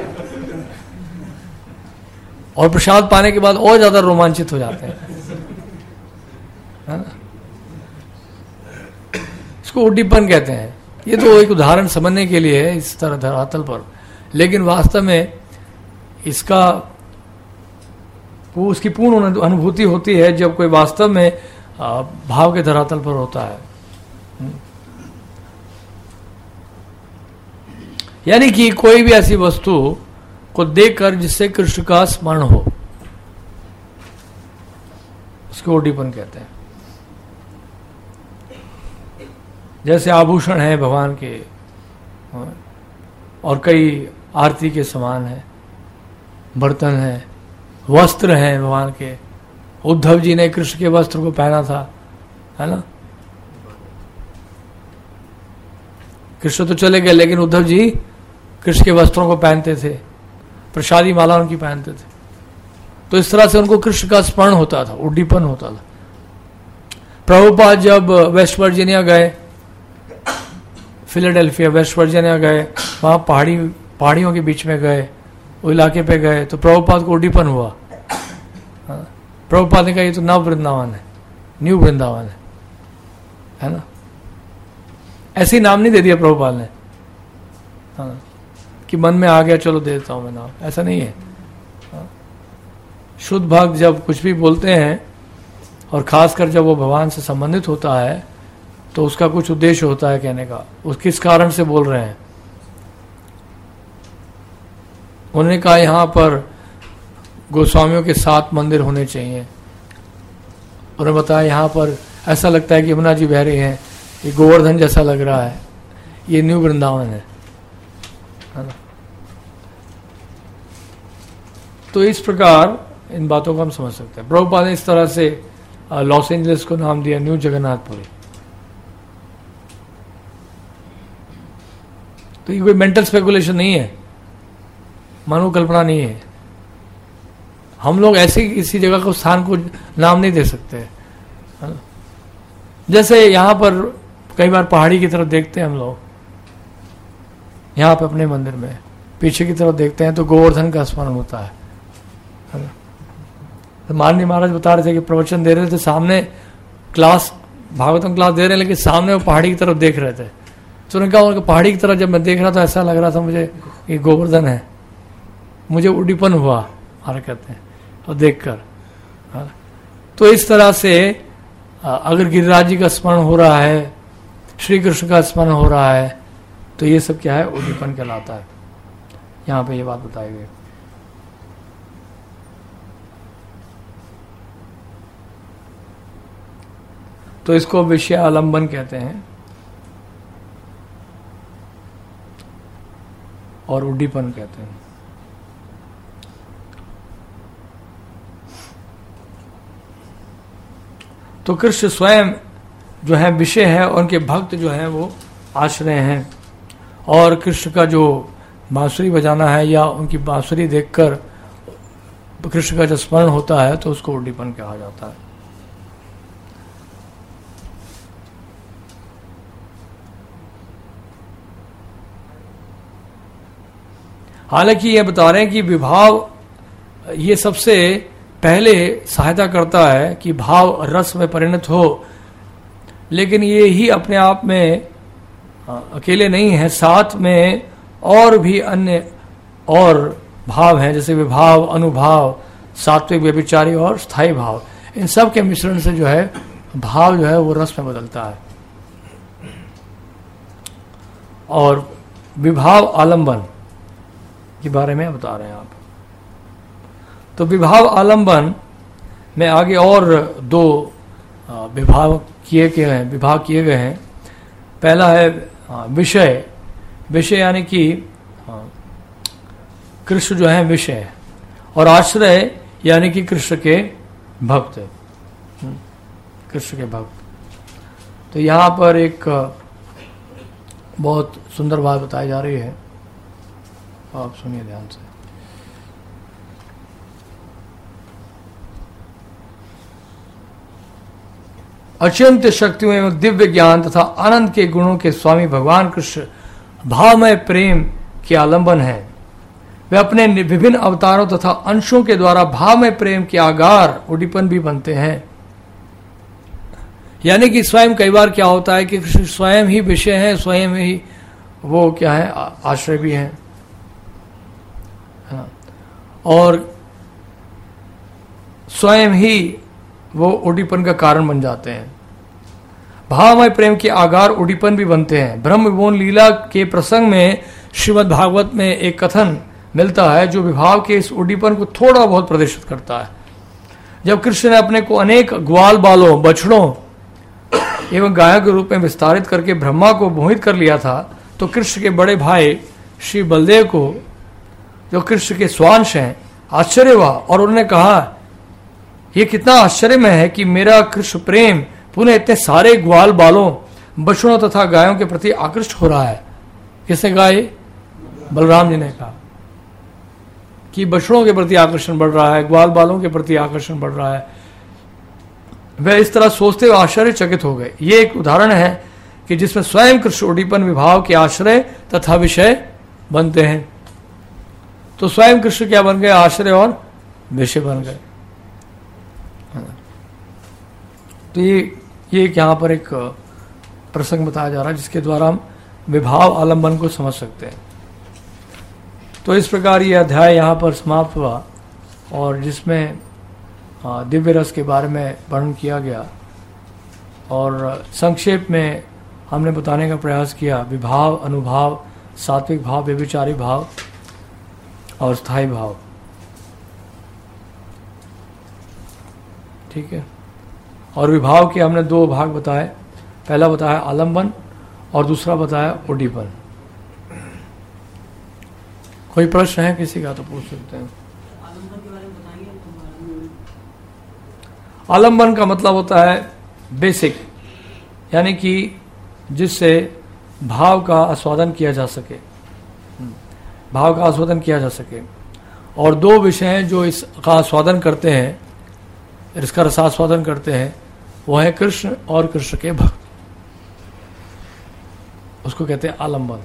और प्रसाद पाने के बाद और ज्यादा रोमांचित हो जाते हैं, है ना। इसको उड्डीपन कहते हैं। ये तो एक उदाहरण समझने के लिए है इस तरह धरातल पर, लेकिन वास्तव में इसका उसकी पूर्ण अनुभूति होती है जब कोई वास्तव में भाव के धरातल पर होता है। यानी कि कोई भी ऐसी वस्तु को देखकर जिससे कृष्ण का स्मरण हो, उसको उड्डीपन कहते हैं। जैसे आभूषण है भगवान के, और कई आरती के समान है, बर्तन है, वस्त्र हैं भगवान के। उद्धव जी ने कृष्ण के वस्त्र को पहना था, है ना। कृष्ण तो चले गए, लेकिन उद्धव जी कृष्ण के वस्त्रों को पहनते थे, प्रसादी माला उनकी पहनते थे। तो इस तरह से उनको कृष्ण का स्मरण होता था, उड्डीपन होता था। प्रभुपाद जब वेस्ट वर्जीनिया गए, फिलाडेल्फिया वेस्ट वर्जीनिया गए, वहां पहाड़ियों के बीच में गए, वो इलाके पे गए, तो प्रभुपाद को उड्डीपन हुआ। प्रभुपाद ने कहा ये तो नव वृंदावन है, न्यू वृंदावन है ना। ऐसे ही नाम नहीं दे दिया प्रभुपाद ने, हाँ, कि मन में आ गया चलो दे देता हूं मैं नाम, ऐसा नहीं है। हाँ। शुद्ध भक्त जब कुछ भी बोलते हैं, और खासकर जब वो भगवान से संबंधित होता है, तो उसका कुछ उद्देश्य होता है कहने का, उस किस कारण से बोल रहे हैं। उन्होंने कहा यहाँ पर गोस्वामियों के 7 मंदिर होने चाहिए। उन्होंने बताया यहाँ पर ऐसा लगता है कि यमुना जी बह रही हैं, ये गोवर्धन जैसा लग रहा है, ये न्यू वृंदावन है ना। तो इस प्रकार इन बातों को हम समझ सकते हैं। प्रभुपाद ने इस तरह से लॉस एंजलिस को नाम दिया न्यू जगन्नाथपुरी। तो ये कोई मेंटल स्पेकुलेशन नहीं है, मनोकल्पना नहीं है। हम लोग ऐसी किसी जगह को स्थान को नाम नहीं दे सकते। जैसे यहां पर कई बार पहाड़ी की तरफ देखते हैं हम लोग, यहां पे अपने मंदिर में पीछे की तरफ देखते हैं तो गोवर्धन का स्मरण होता है ना। तो माननीय महाराज बता रहे थे कि प्रवचन दे रहे थे, सामने क्लास भागवतम क्लास दे रहे हैं, लेकिन सामने वो पहाड़ी की तरफ देख रहे थे। तो उन्होंने कहा उनके पहाड़ी की तरफ जब मैं देख रहा था ऐसा लग रहा था मुझे ये गोवर्धन है, मुझे उड्डीपन हुआ महाराज कहते हैं और देखकर। तो इस तरह से अगर गिरिराज जी का स्मरण हो रहा है, श्री कृष्ण का स्मरण हो रहा है, तो ये सब क्या है, उद्दीपन कहलाता है। यहां पे ये बात बताई गई। तो इसको विषय आलंबन कहते हैं और उड्डीपन कहते हैं। तो कृष्ण स्वयं जो है विषय है और उनके भक्त जो हैं वो आश्रय हैं। और कृष्ण का जो बांसुरी बजाना है या उनकी बांसुरी देखकर कृष्ण का जो स्मरण होता है तो उसको उड्डीपन कहा जाता है। हालांकि ये बता रहे हैं कि विभाव ये सबसे पहले सहायता करता है कि भाव रस में परिणत हो, लेकिन ये ही अपने आप में अकेले नहीं है, साथ में और भी अन्य और भाव हैं, जैसे विभाव, अनुभाव, सात्विक, व्यभिचारी और स्थायी भाव। इन सब के मिश्रण से जो है भाव जो है वो रस में बदलता है। और विभाव आलंबन के बारे में बता रहे हैं आप। तो विभाव आलंबन में आगे और दो विभाग किए गए हैं। पहला है विषय। विषय यानी कि कृष्ण जो है विषय, और आश्रय यानी कि कृष्ण के भक्त, कृष्ण के भक्त। तो यहां पर एक बहुत सुंदर बात बताई जा रही है, आप सुनिए ध्यान से। अत्यंत शक्तियों एवं दिव्य ज्ञान तथा आनंद के गुणों के स्वामी भगवान कृष्ण भावमय प्रेम के आलंबन है। वे अपने विभिन्न अवतारों तथा अंशों के द्वारा भावमय प्रेम के आगार, उड्डीपन भी बनते हैं। यानी कि स्वयं कई बार क्या होता है कि कृष्ण स्वयं ही विषय है, स्वयं ही वो क्या है, आश्रय भी है, और स्वयं ही वो उड्डीपन का कारण बन जाते हैं। भावमय प्रेम के आगार उड्डीपन भी बनते हैं। ब्रह्म विभोन लीला के प्रसंग में श्रीमद् भागवत में एक कथन मिलता है जो विभाव के इस उड्डीपन को थोड़ा बहुत प्रदर्शित करता है। जब कृष्ण ने अपने को अनेक ग्वाल बालों, बछड़ों एवं गायों के रूप में विस्तारित करके ब्रह्मा को मोहित कर लिया था, तो कृष्ण के बड़े भाई श्री बलदेव को, जो कृष्ण के स्वांश हैं, आश्चर्य हुआ और उन्होंने कहा, यह कितना आश्चर्यमय है कि मेरा कृष्ण प्रेम पुनः इतने सारे ग्वाल बालों, बछड़ों तथा गायों के प्रति आकृष्ट हो रहा है। किसने कहा? बलराम जी ने कहा कि बछड़ों के प्रति आकर्षण बढ़ रहा है, ग्वाल बालों के प्रति आकर्षण बढ़ रहा है। वह इस तरह सोचते हुए आश्चर्यचकित हो गए। ये एक उदाहरण है कि जिसमें स्वयं कृष्ण उड्डीपन विभाव के आश्रय तथा विषय बनते हैं। तो स्वयं कृष्ण क्या बन गए? आश्रय और विषय बन गए। तो ये यहां पर एक प्रसंग बताया जा रहा है जिसके द्वारा हम विभाव आलंबन को समझ सकते हैं। तो इस प्रकार ये अध्याय यहाँ पर समाप्त हुआ और जिसमें दिव्य रस के बारे में वर्णन किया गया और संक्षेप में हमने बताने का प्रयास किया विभाव, अनुभाव, सात्विक भाव, व्यभिचारी भाव और स्थायी भाव। ठीक है। और विभाव के हमने दो भाग बताए, पहला बताया आलंबन और दूसरा बताया उड्डीपन। कोई प्रश्न है किसी का तो पूछ सकते हैं। आलंबन का मतलब होता है बेसिक, यानी कि जिससे भाव का आस्वादन किया जा सके, भाव का आस्वादन किया जा सके। और दो विषय हैं जो इसका आस्वादन करते हैं, इसका रसास्वादन करते हैं, वो है कृष्ण और कृष्ण के भक्त। उसको कहते हैं आलंबन।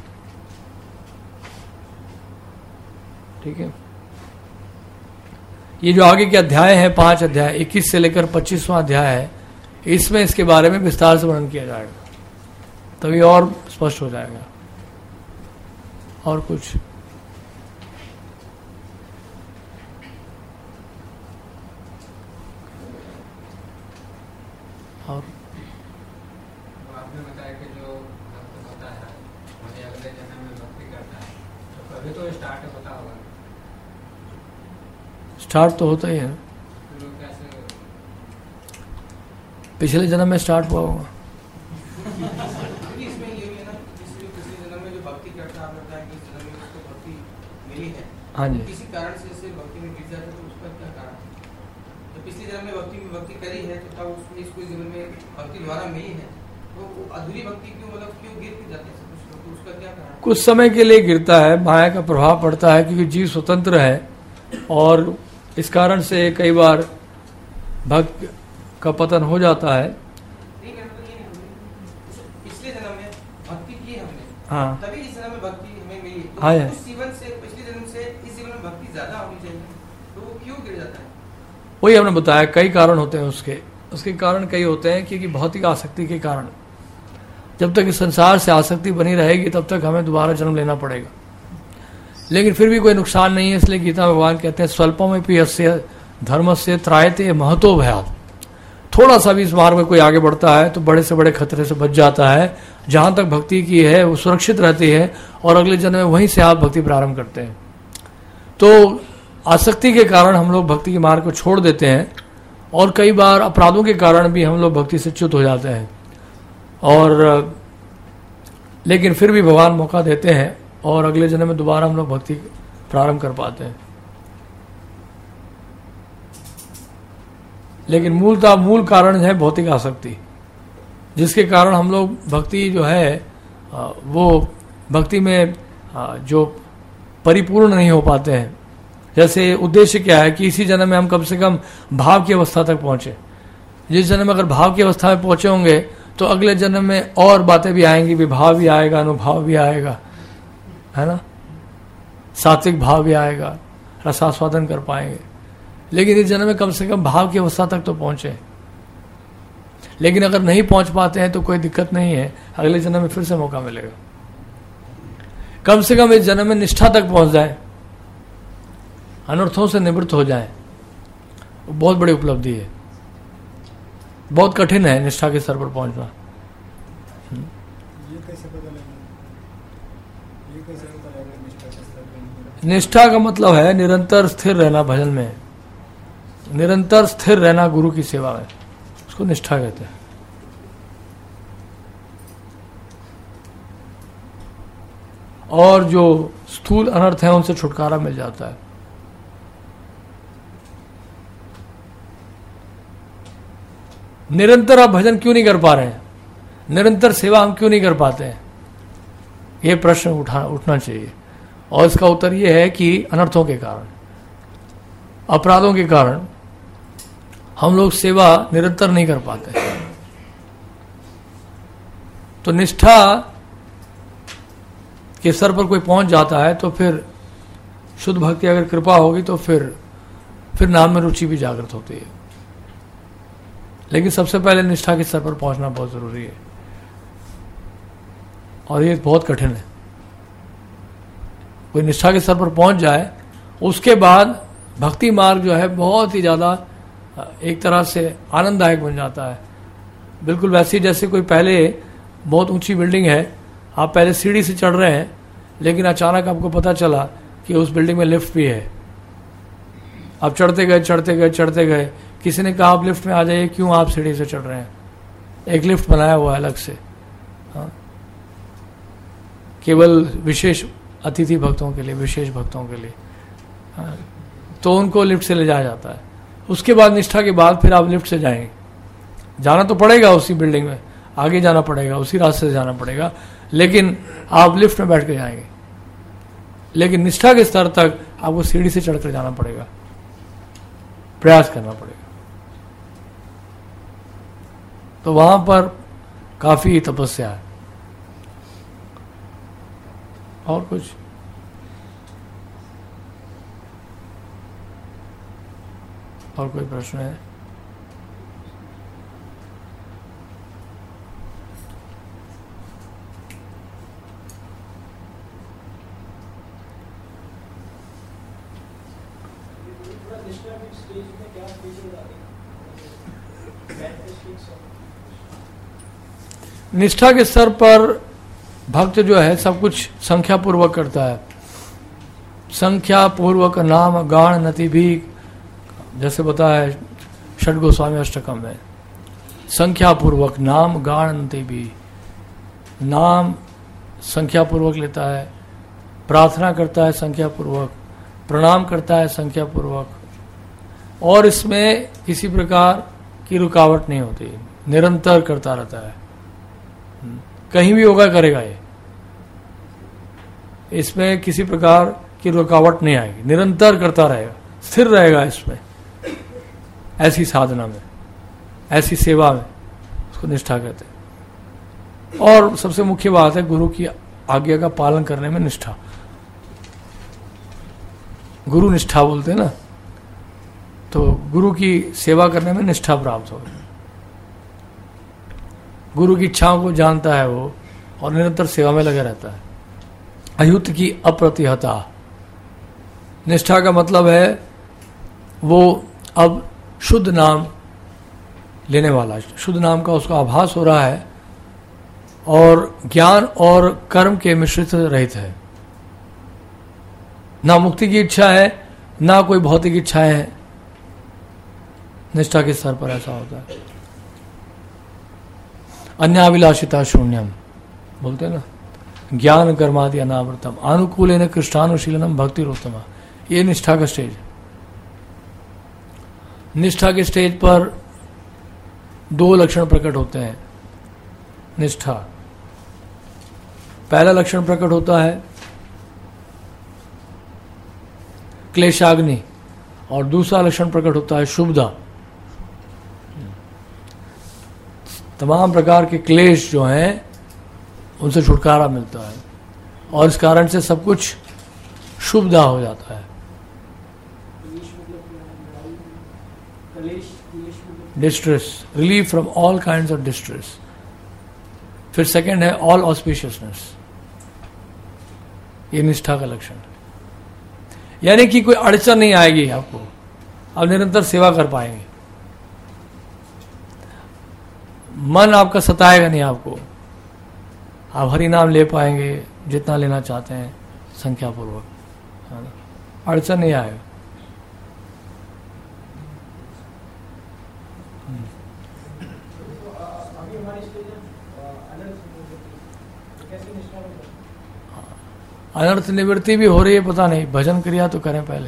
ठीक है। ये जो आगे के अध्याय है, 5 अध्याय, 21 से लेकर 25वां अध्याय है, इसमें इसके बारे में विस्तार से वर्णन किया जाएगा, तभी और स्पष्ट हो जाएगा। और कुछ और आपने बताया कि जो भक्त होता है वही अगले जन्म में भक्ति करता है, तो कभी तो स्टार्ट होता होगा। स्टार्ट तो होता ही है, तो कैसे पिछले जन्म में स्टार्ट हुआ होगा। इसमें ये भी है ना, पिछले जन्म में जो भक्ति करता है, आपने बताया कि इस जन्म में उसको भक्ति मिली है, हाँ जी। किसी कारण से भक्ति में गिर जाता है, तो उसका क्या कारण है? तो पिछले जन्म में भक्ति करी है, तो तब उसको इस कोई जन्म में भक्ति द्वारा मिली है, तो वो अधूरी भक्ति क्यों, मतलब क्यों गिर जाते हैं कुछ लोग, तो उसका क्या कारण? कुछ समय के लिए गिरता है, माया का प्रभाव पड़ता है, क्योंकि जीव स्वतंत्र है और इस कारण से कई बार भक्त का पतन हो जाता है। पिछले जन्म में भक्ति की हमने, हाँ तभी इस जन्म में भक्ति हमें मिली, तो हाँ उस जीवन से पिछले जन्म से इस जीवन में भक्ति ज्यादा होनी चाहिए, तो वो क्यों गिर जाता है? वही हमने बताया, कई कारण होते हैं उसके कारण कई होते हैं, क्योंकि भौतिक आसक्ति के कारण। जब तक इस संसार से आसक्ति बनी रहेगी तब तक हमें दोबारा जन्म लेना पड़ेगा, लेकिन फिर भी कोई नुकसान नहीं है। इसलिए गीता भगवान कहते हैं स्वल्पमपि यस्य धर्मस्य त्रायते महतो भयात्। थोड़ा सा भी इस मार्ग में कोई आगे बढ़ता है तो बड़े से बड़े खतरे से बच जाता है। जहां तक भक्ति की है वो सुरक्षित रहती है और अगले जन्म में वहीं से आप भक्ति प्रारंभ करते हैं। तो आसक्ति के कारण हम लोग भक्ति के मार्ग को छोड़ देते हैं और कई बार अपराधों के कारण भी हम लोग भक्ति से च्युत हो जाते हैं, और लेकिन फिर भी भगवान मौका देते हैं और अगले जन्म में दोबारा हम लोग भक्ति प्रारंभ कर पाते हैं। लेकिन मूल कारण है भौतिक आसक्ति, जिसके कारण हम लोग भक्ति जो है वो भक्ति में जो परिपूर्ण नहीं हो पाते हैं। जैसे उद्देश्य क्या है कि इसी जन्म में हम कम से कम भाव की अवस्था तक पहुंचे। जिस जन्म में अगर भाव की अवस्था में पहुंचे होंगे तो अगले जन्म में और बातें भी आएंगी, विभाव भी आएगा, अनुभव भी आएगा, है ना, सात्विक भाव भी आएगा, रसास्वादन कर पाएंगे। लेकिन इस जन्म में कम से कम भाव की अवस्था तक तो पहुंचे। लेकिन अगर नहीं पहुंच पाते हैं तो कोई दिक्कत नहीं है, अगले जन्म में फिर से मौका मिलेगा। कम से कम इस जन्म में निष्ठा तक पहुंच जाए, अनर्थों से निवृत्त हो जाए, बहुत बड़ी उपलब्धि है। बहुत कठिन है निष्ठा के स्तर पर पहुंचना। ये कैसे पता लगेगा? ये कैसे पता लगेगा निष्ठा के स्तर पर? निष्ठा का मतलब है निरंतर स्थिर रहना भजन में, निरंतर स्थिर रहना गुरु की सेवा में, उसको निष्ठा कहते हैं। और जो स्थूल अनर्थ है उनसे छुटकारा मिल जाता है। निरंतर आप भजन क्यों नहीं कर पा रहे हैं, निरंतर सेवा हम क्यों नहीं कर पाते हैं, यह प्रश्न उठना चाहिए। और इसका उत्तर यह है कि अनर्थों के कारण, अपराधों के कारण हम लोग सेवा निरंतर नहीं कर पाते। तो निष्ठा के स्तर पर कोई पहुंच जाता है तो फिर शुद्ध भक्ति अगर कृपा होगी तो फिर नाम में रुचि भी जागृत होती है। लेकिन सबसे पहले निष्ठा के स्तर पर पहुंचना बहुत जरूरी है और ये बहुत कठिन है। कोई निष्ठा के स्तर पर पहुंच जाए उसके बाद भक्ति मार्ग जो है बहुत ही ज्यादा एक तरह से आनंददायक बन जाता है। बिल्कुल वैसी जैसे कोई पहले बहुत ऊंची बिल्डिंग है, आप पहले सीढ़ी से चढ़ रहे हैं लेकिन अचानक आपको पता चला कि उस बिल्डिंग में लिफ्ट भी है। आप चढ़ते गए, किसी ने कहा आप लिफ्ट में आ जाइए, क्यों आप सीढ़ी से चढ़ रहे हैं, एक लिफ्ट बनाया हुआ है अलग से, हाँ, केवल विशेष अतिथि भक्तों के लिए, विशेष भक्तों के लिए, हाँ, तो उनको लिफ्ट से ले जाया जाता है। उसके बाद निष्ठा के बाद फिर आप लिफ्ट से जाएंगे, जाना तो पड़ेगा उसी बिल्डिंग में, आगे जाना पड़ेगा, उसी रास्ते से जाना पड़ेगा, लेकिन आप लिफ्ट में बैठ के जाएंगे। लेकिन निष्ठा के स्तर तक आपको सीढ़ी से चढ़कर जाना पड़ेगा, प्रयास करना पड़ेगा। तो वहां पर काफी तपस्या है। और कुछ और कोई प्रश्न है? निष्ठा के स्तर पर भक्त जो है सब कुछ संख्या पूर्वक करता है। संख्या पूर्वक नाम गाण नति भी, जैसे बताया षड गोस्वामी अष्टकम में, संख्या पूर्वक नाम गाण नति भी, नाम संख्या पूर्वक लेता है, प्रार्थना करता है संख्या पूर्वक, प्रणाम करता है संख्या पूर्वक, और इसमें किसी प्रकार की रुकावट नहीं होती, निरंतर करता रहता है। कहीं भी योगा करेगा ये, इसमें किसी प्रकार की रुकावट नहीं आएगी, निरंतर करता रहेगा, स्थिर रहेगा इसमें। ऐसी साधना में, ऐसी सेवा में उसको निष्ठा कहते हैं। और सबसे मुख्य बात है गुरु की आज्ञा का पालन करने में निष्ठा। गुरु निष्ठा बोलते हैं ना, तो गुरु की सेवा करने में निष्ठा प्राप्त हो। गुरु की इच्छाओं को जानता है वो, और निरंतर सेवा में लगा रहता है। अयुत की अप्रतिहता, निष्ठा का मतलब है वो अब शुद्ध नाम लेने वाला, शुद्ध नाम का उसका आभास हो रहा है, और ज्ञान और कर्म के मिश्रित रहित है। ना मुक्ति की इच्छा है, ना कोई भौतिक इच्छाएं हैं। निष्ठा के स्तर पर ऐसा होता है। अन्याभिलाषिता शून्यम बोलते हैं ना, ज्ञान कर्मादि अनावृतम अनुकूलेन कृष्णानुशीलनम भक्तिरोत्तमा। ये निष्ठा का स्टेज है। निष्ठा के स्टेज पर दो लक्षण प्रकट होते हैं। निष्ठा, पहला लक्षण प्रकट होता है क्लेशाग्नि, और दूसरा लक्षण प्रकट होता है शुभदा। तमाम प्रकार के क्लेश जो हैं उनसे छुटकारा मिलता है, और इस कारण से सब कुछ शुभदा हो जाता है। Distress, relief from all kinds of distress. फिर सेकंड है ऑल ऑस्पिशियसनेस। ये निष्ठा का लक्षण, यानी कि कोई अड़चन नहीं आएगी आपको, आप निरंतर सेवा कर पाएंगे। मन आपका सताएगा नहीं आपको, आप हरि नाम ले पाएंगे जितना लेना चाहते हैं संख्या पूर्वक, अड़चन नहीं आएगा। अनर्थ निवृत्ति भी हो रही है, पता नहीं। भजन क्रिया तो करें पहले।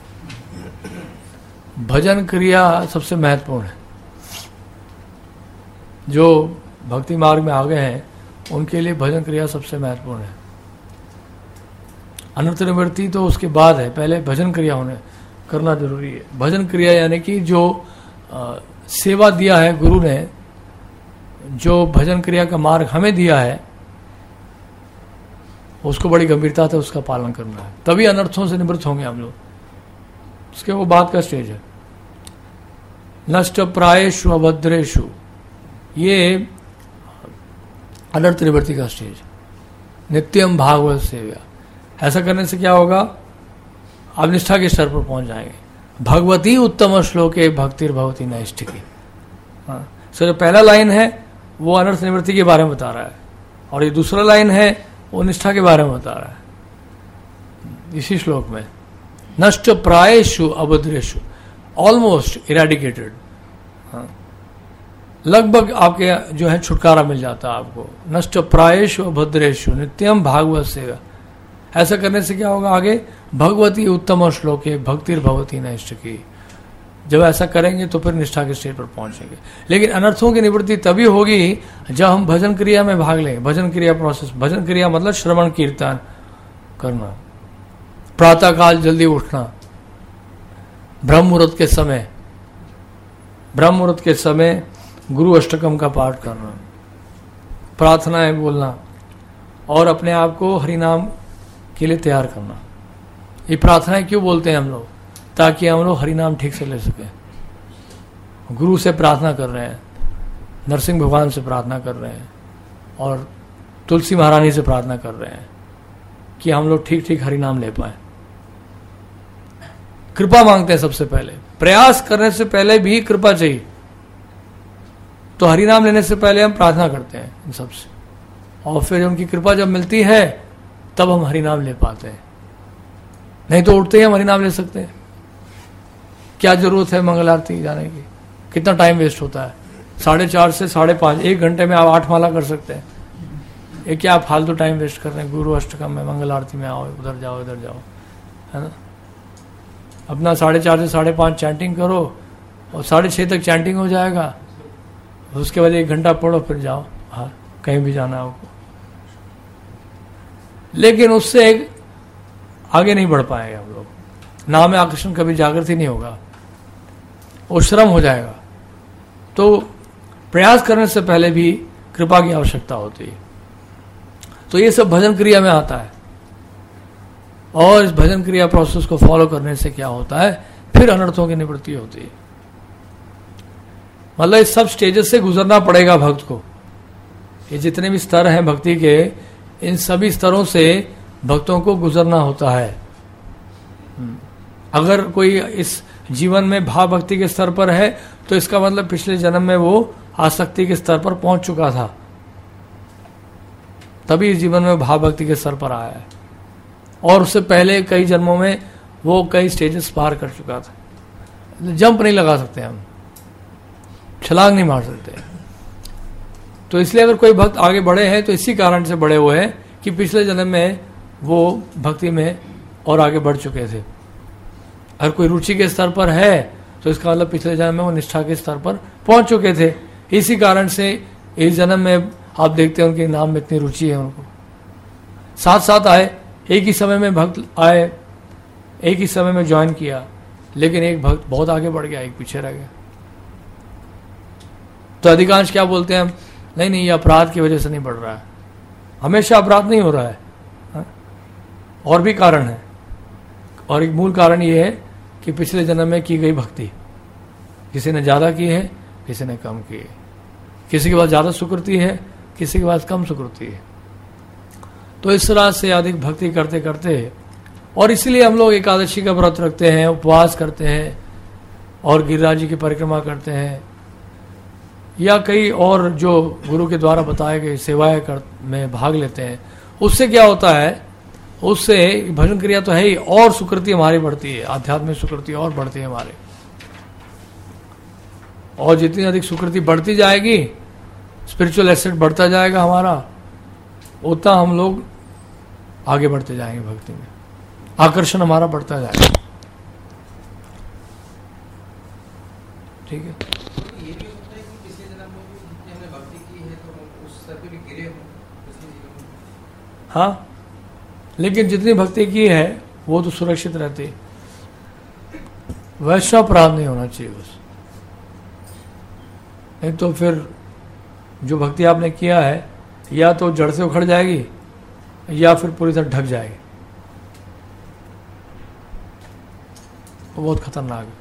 भजन क्रिया सबसे महत्वपूर्ण है। जो भक्ति मार्ग में आ गए हैं उनके लिए भजन क्रिया सबसे महत्वपूर्ण है। अनर्थ निवृत्ति तो उसके बाद है, पहले भजन क्रिया होने करना जरूरी है। भजन क्रिया यानी कि जो सेवा दिया है गुरु ने, जो भजन क्रिया का मार्ग हमें दिया है, उसको बड़ी गंभीरता से उसका पालन करना है, तभी अनर्थों से निवृत्त होंगे हम लोग। उसके वो बात का स्टेज है। नष्ट प्रायेषु अभद्रेषु, ये अनर्थ निवृत्ति का स्टेज। नित्यम भागवत सेवा, ऐसा करने से क्या होगा, आप निष्ठा के स्तर पर पहुंच जाएंगे। भगवती उत्तम श्लोके भक्तिर्भवती नैष्ठिकी। हाँ, सो जो पहला लाइन है वो अनर्थ निवृत्ति के बारे में बता रहा है, और ये दूसरा लाइन है वो निष्ठा के बारे में बता रहा है इसी श्लोक में। नष्ट प्रायेषु अभद्रेषु, ऑलमोस्ट इरेडिकेटेड, लगभग आपके जो है छुटकारा मिल जाता है आपको। नष्ट प्रायेषु अभद्रेषु नित्यम भागवत सेवा, ऐसा करने से क्या होगा आगे, भगवती उत्तम श्लोके भक्तिर्भवती नैष्ठिकी। जब ऐसा करेंगे तो फिर निष्ठा के स्टेज पर पहुंचेंगे। लेकिन अनर्थों की निवृत्ति तभी होगी जब हम भजन क्रिया में भाग लें। भजन क्रिया प्रोसेस, भजन क्रिया मतलब श्रवण कीर्तन करना, प्रातःकाल जल्दी उठना, ब्रह्म मुहूर्त के समय गुरु अष्टकम का पाठ करना, प्रार्थनाएं बोलना, और अपने आप को हरिनाम के लिए तैयार करना। ये प्रार्थनाएं क्यों बोलते हैं हम लोग, ताकि हम लोग हरिनाम ठीक से ले सकें। गुरु से प्रार्थना कर रहे हैं, नरसिंह भगवान से प्रार्थना कर रहे हैं, और तुलसी महारानी से प्रार्थना कर रहे हैं कि हम लोग ठीक ठीक हरिनाम ले पाए। कृपा मांगते हैं सबसे पहले, प्रयास करने से पहले भी कृपा चाहिए। तो हरि नाम लेने से पहले हम प्रार्थना करते हैं इन सबसे, और फिर उनकी कृपा जब मिलती है तब हम हरि नाम ले पाते हैं। नहीं तो उठते ही हम हरि नाम ले सकते हैं। क्या जरूरत है मंगल आरती जाने की, कितना टाइम वेस्ट होता है। 4:30 से 5:30, 1 घंटे में आप 8 माला कर सकते हैं। ये क्या फालतू टाइम वेस्ट कर रहे हैं। गुरु अष्टकम में, मंगल आरती में आओ, उधर जाओ इधर जाओ, है ना। अपना 4:30 से 5:30 चैंटिंग करो और 6:30 तक चैंटिंग हो जाएगा। उसके बाद 1 घंटा पढ़ो, फिर जाओ, हाँ कहीं भी जाना है आपको। लेकिन उससे एक आगे नहीं बढ़ पाएंगे हम लोग। नाम में आकर्षण कभी जागृत ही नहीं होगा, वो श्रम हो जाएगा। तो प्रयास करने से पहले भी कृपा की आवश्यकता होती है। तो ये सब भजन क्रिया में आता है, और इस भजन क्रिया प्रोसेस को फॉलो करने से क्या होता है, फिर अनर्थों की निवृत्ति होती है। मतलब इस सब स्टेजेस से गुजरना पड़ेगा भक्त को। ये जितने भी स्तर हैं भक्ति के, इन सभी स्तरों से भक्तों को गुजरना होता है। अगर कोई इस जीवन में भाव भक्ति के स्तर पर है तो इसका मतलब पिछले जन्म में वो आसक्ति के स्तर पर पहुंच चुका था, तभी इस जीवन में भाव भक्ति के स्तर पर आया है। और उससे पहले कई जन्मों में वो कई स्टेजेस पार कर चुका था। जंप नहीं लगा सकते हम, छलांग नहीं मार सकते। तो इसलिए अगर कोई भक्त आगे बढ़े हैं तो इसी कारण से बढ़े हुए हैं कि पिछले जन्म में वो भक्ति में और आगे बढ़ चुके थे। अगर कोई रुचि के स्तर पर है तो इसका मतलब पिछले जन्म में वो निष्ठा के स्तर पर पहुंच चुके थे। इसी कारण से इस जन्म में आप देखते हैं उनके नाम में इतनी रुचि है। उनको साथ साथ आए, एक ही समय में भक्त आए, एक ही समय में ज्वाइन किया, लेकिन एक भक्त बहुत आगे बढ़ गया, एक पीछे रह गया। तो अधिकांश क्या बोलते हैं हम, नहीं ये अपराध की वजह से नहीं बढ़ रहा है। हमेशा अपराध नहीं हो रहा है, और भी कारण है। और एक मूल कारण ये है कि पिछले जन्म में की गई भक्ति, किसी ने ज्यादा की है, किसी ने कम की है। किसी के पास ज्यादा सुकृति है, किसी के पास कम सुकृति है। तो इस तरह से अधिक भक्ति करते करते, और इसलिए हम लोग एकादशी का व्रत रखते हैं, उपवास करते हैं, और गिरिराज जी की परिक्रमा करते हैं, या कई और जो गुरु के द्वारा बताए गए सेवाएं में भाग लेते हैं। उससे क्या होता है, उससे भजन क्रिया तो है ही, और सुकृति हमारी बढ़ती है, आध्यात्मिक सुकृति और बढ़ती है हमारी। और जितनी अधिक सुकृति बढ़ती जाएगी, स्पिरिचुअल एसेट बढ़ता जाएगा हमारा, उतना हम लोग आगे बढ़ते जाएंगे भक्ति में, आकर्षण हमारा बढ़ता जाएगा। ठीक है। ये भी होता है कि पिछले जन्म में भी जितने हमने भक्ति की है तो उस स्तर पे भी गिरे हो पिछले जीवन में। हाँ, लेकिन जितनी भक्ति की है वो तो सुरक्षित रहती है। वैसा अपराध नहीं होना चाहिए बस, नहीं तो फिर जो भक्ति आपने किया है या तो जड़ से उखड़ जाएगी या फिर पूरी तरह ढक जाएगी। वो बहुत खतरनाक है।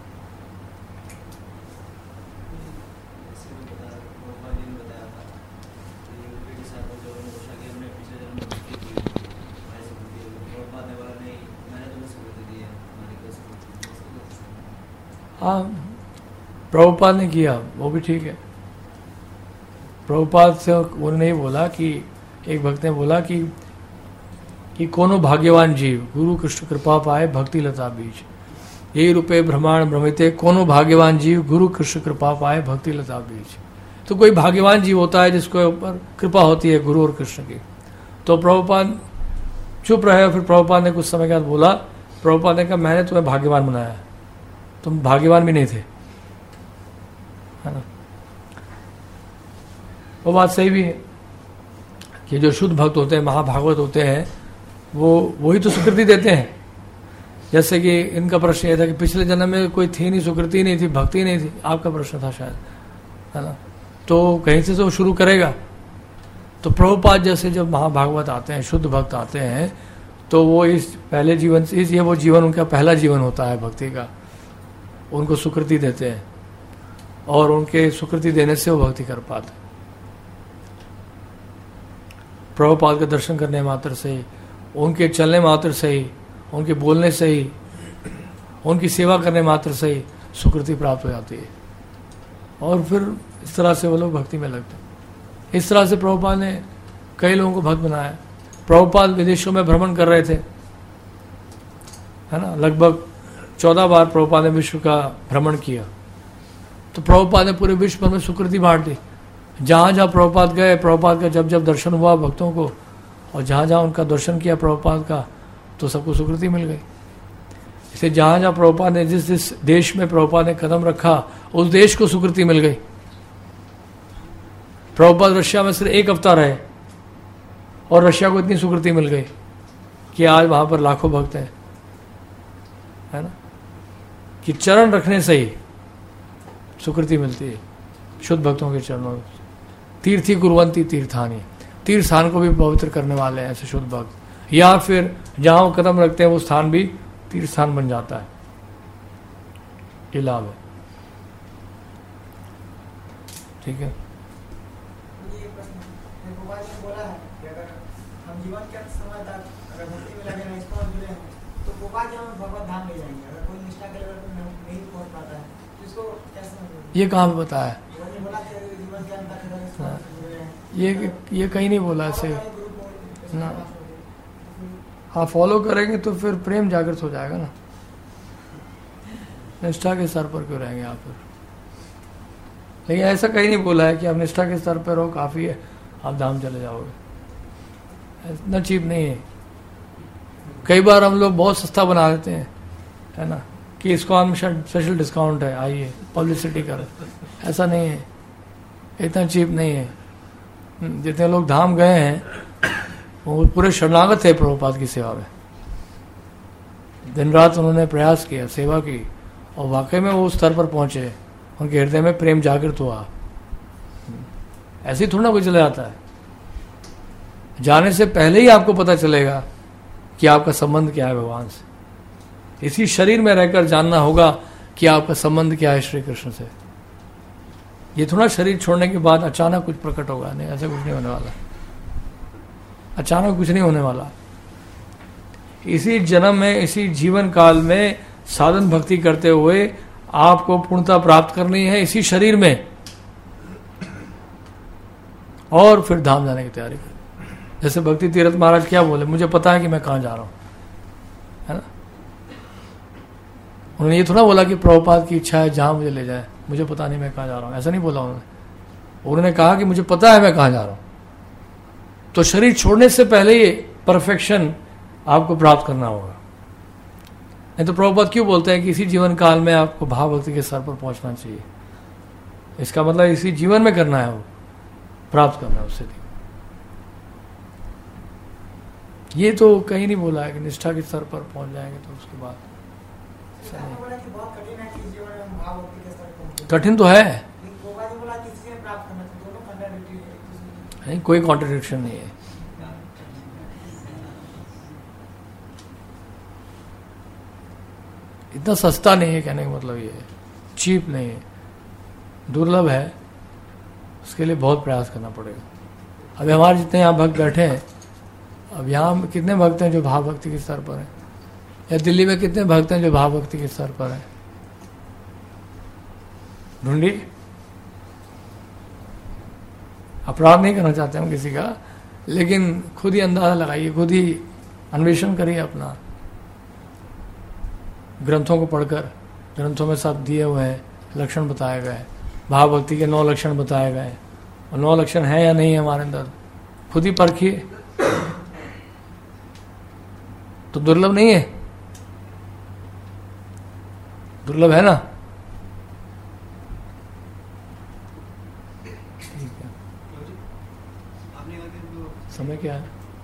हाँ, प्रभुपाद ने किया, वो भी ठीक है। प्रभुपाद से उन्होंने बोला कि एक भक्त ने बोला कि कोनो भाग्यवान जीव गुरु कृष्ण कृपा पाए भक्ति लता बीज, यही रूपे ब्रह्मांड भ्रमिते कोनो भाग्यवान जीव गुरु कृष्ण कृपा पाए भक्ति लता बीज। तो कोई भाग्यवान जीव होता है जिसके ऊपर कृपा होती है गुरु और कृष्ण की। तो प्रभुपाद चुप रहे। फिर प्रभुपाद ने कुछ समय के बाद बोला, प्रभुपाद ने कहा मैंने तुम्हें भाग्यवान बनाया, तुम भाग्यवान भी नहीं थे, है ना। वो बात सही भी है कि जो शुद्ध भक्त होते हैं, महाभागवत होते हैं, वो वही तो सुकृति देते हैं। जैसे कि इनका प्रश्न ये था कि पिछले जन्म में कोई थी नहीं, सुकृति नहीं थी, भक्ति नहीं थी, आपका प्रश्न था शायद, है ना। तो कहीं से तो शुरू करेगा। तो प्रभुपाद जैसे जब महाभागवत आते हैं, शुद्ध भक्त आते हैं, तो वो इस पहले जीवन से, ये वो जीवन उनका पहला जीवन होता है भक्ति का, उनको सुकृति देते हैं और उनके सुकृति देने से वो भक्ति कर पाते। प्रभुपाद के दर्शन करने मात्र से ही, उनके चलने मात्र से ही, उनके बोलने से ही, उनकी सेवा करने मात्र से ही सुकृति प्राप्त हो जाती है। और फिर इस तरह से वो लोग भक्ति में लगते हैं। इस तरह से प्रभुपाद ने कई लोगों को भक्त बनाया। प्रभुपाद विदेशों में भ्रमण कर रहे थे, है ना, लगभग 14 बार प्रभुपाद ने विश्व का भ्रमण किया। तो प्रभुपाद ने पूरे विश्व भर में सुकृति बांट दी। जहाँ जहाँ प्रभुपाद गए, प्रभुपाद का जब जब दर्शन हुआ भक्तों को, और जहाँ जहाँ उनका दर्शन किया प्रभुपाद का, तो सबको सुकृति मिल गई। इसलिए जहाँ जहाँ प्रभुपाद ने जिस जिस देश में प्रभुपाद ने कदम रखा, उस देश को सुकृति मिल गई। प्रभुपाद रशिया में सिर्फ 1 हफ्ता रहे और रशिया को इतनी सुकृति मिल गई कि आज वहाँ पर लाखों भक्त हैं, है ना, कि चरण रखने से ही सुकृति मिलती है शुद्ध भक्तों के चरणों में। तीर्थी कुर्वंती तीर्थानी, तीर्थ स्थान को भी पवित्र करने वाले हैं ऐसे शुद्ध भक्त, या फिर जहां वो कदम रखते हैं वो स्थान भी तीर्थ स्थान बन जाता है। ये लाभ है। ठीक है। ये प्रश्न गोपाल ने बोला है कि अगर हम जीवन के समय तक अगर भक्ति में लगे हैं, इसको जुड़े हैं, तो गोपाल जी हमें भगवत धाम ले जाएंगे। अगर कोई निष्ठा के लेवल पर नहीं पहुंच पाता है तो इसको कैसे समझेंगे? ये कहाँ पे बताया है? बोला कि जीवन के अंत तक अगर इसको जुड़े हैं, ये कहीं नहीं बोला ऐसे ना। हाँ, फॉलो करेंगे तो फिर प्रेम जागृत हो जाएगा ना। निष्ठा के स्तर पर क्यों रहेंगे आप? लेकिन ऐसा कहीं नहीं बोला है कि आप निष्ठा के स्तर पर हो, काफी है, आप धाम चले जाओगे। इतना चीप नहीं है। कई बार हम लोग बहुत सस्ता बना देते हैं, है ना, कि इसको हम स्पेशल डिस्काउंट है, आइए पब्लिसिटी करें। ऐसा नहीं है, इतना चीप नहीं है। जितने लोग धाम गए हैं वो पूरे शरणागत थे प्रभुपाद की सेवा में। दिन रात उन्होंने प्रयास किया, सेवा की, और वाकई में वो उस स्तर पर पहुंचे, उनके हृदय में प्रेम जागृत हुआ। ऐसे ही थोड़ा कोई चला जाता है। जाने से पहले ही आपको पता चलेगा कि आपका संबंध क्या है भगवान से। इसी शरीर में रहकर जानना होगा कि आपका संबंध क्या है श्री कृष्ण से। ये थोड़ा शरीर छोड़ने के बाद अचानक कुछ प्रकट होगा, नहीं, ऐसा कुछ नहीं होने वाला। अचानक कुछ नहीं होने वाला। इसी जन्म में, इसी जीवन काल में साधन भक्ति करते हुए आपको पूर्णता प्राप्त करनी है इसी शरीर में, और फिर धाम जाने की तैयारी करें। जैसे भक्ति तीर्थ महाराज क्या बोले, मुझे पता है कि मैं कहां जा रहा हूं, है ना। उन्होंने ये थोड़ा बोला कि प्रभुपाद की इच्छा है जहां मुझे ले जाए, मुझे पता नहीं मैं कहां जा रहा हूं, ऐसा नहीं बोला उन्होंने कहा कि मुझे पता है मैं कहां जा रहा हूं। तो शरीर छोड़ने से पहले ही परफेक्शन आपको प्राप्त करना होगा। नहीं तो प्रभुपाद क्यों बोलते हैं कि इसी जीवन काल में आपको भाव भक्ति के स्तर पर पहुंचना चाहिए। इसका मतलब इसी जीवन में करना है, वो प्राप्त करना है उससे। ये तो कहीं नहीं बोला है कि निष्ठा के स्तर पर पहुंच जाएंगे तो उसके बाद। कठिन तो है, नहीं, कोई कॉन्ट्रडिक्शन नहीं है। इतना सस्ता नहीं है, कहने का मतलब ये है, चीप नहीं है, दुर्लभ है, उसके लिए बहुत प्रयास करना पड़ेगा। अभी हमारे जितने यहाँ भक्त बैठे हैं, अब यहाँ कितने भक्त हैं जो भाव भक्ति के स्तर पर हैं, या दिल्ली में कितने भक्त हैं जो भाव भक्ति के स्तर पर हैं? ढूंढी। अपराध नहीं करना चाहते हम किसी का, लेकिन खुद ही अंदाजा लगाइए, खुद ही अन्वेषण करिए अपना। ग्रंथों को पढ़कर, ग्रंथों में सब दिए हुए हैं, लक्षण बताए गए, भाव भक्ति के 9 लक्षण बताए गए, और 9 लक्षण है या नहीं है हमारे अंदर, खुद ही परखिए। तो दुर्लभ नहीं है, दुर्लभ है ना। समय क्या है?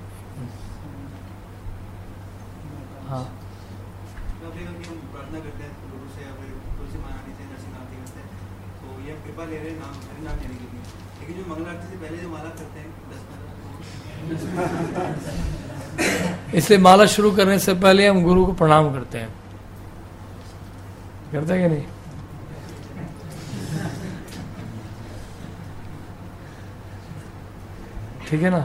हाँ, प्रार्थना करते हैं गुरु से या फिर तुलसी महारानी से, नरसिंह करते हैं, तो ये कृपा ले रहे नाम, हरि नाम लेने के लिए। लेकिन जो मंगल आरती से पहले जो माला करते हैं 10 इसलिए माला शुरू करने से पहले हम गुरु को प्रणाम करते हैं, करते हैं कि नहीं? ठीक है ना।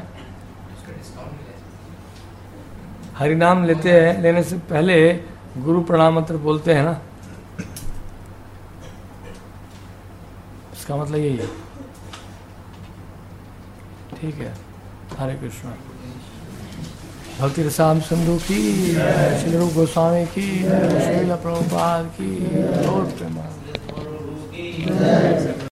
हरि नाम लेते हैं, लेने से पहले गुरु प्रणाम मंत्र बोलते हैं ना। इसका मतलब यही है। ठीक है, हरे कृष्ण। भक्ति रसाम सिंधु की, श्री रूप गोस्वामी की, श्रील प्रभुपाद की, और प्रेमा।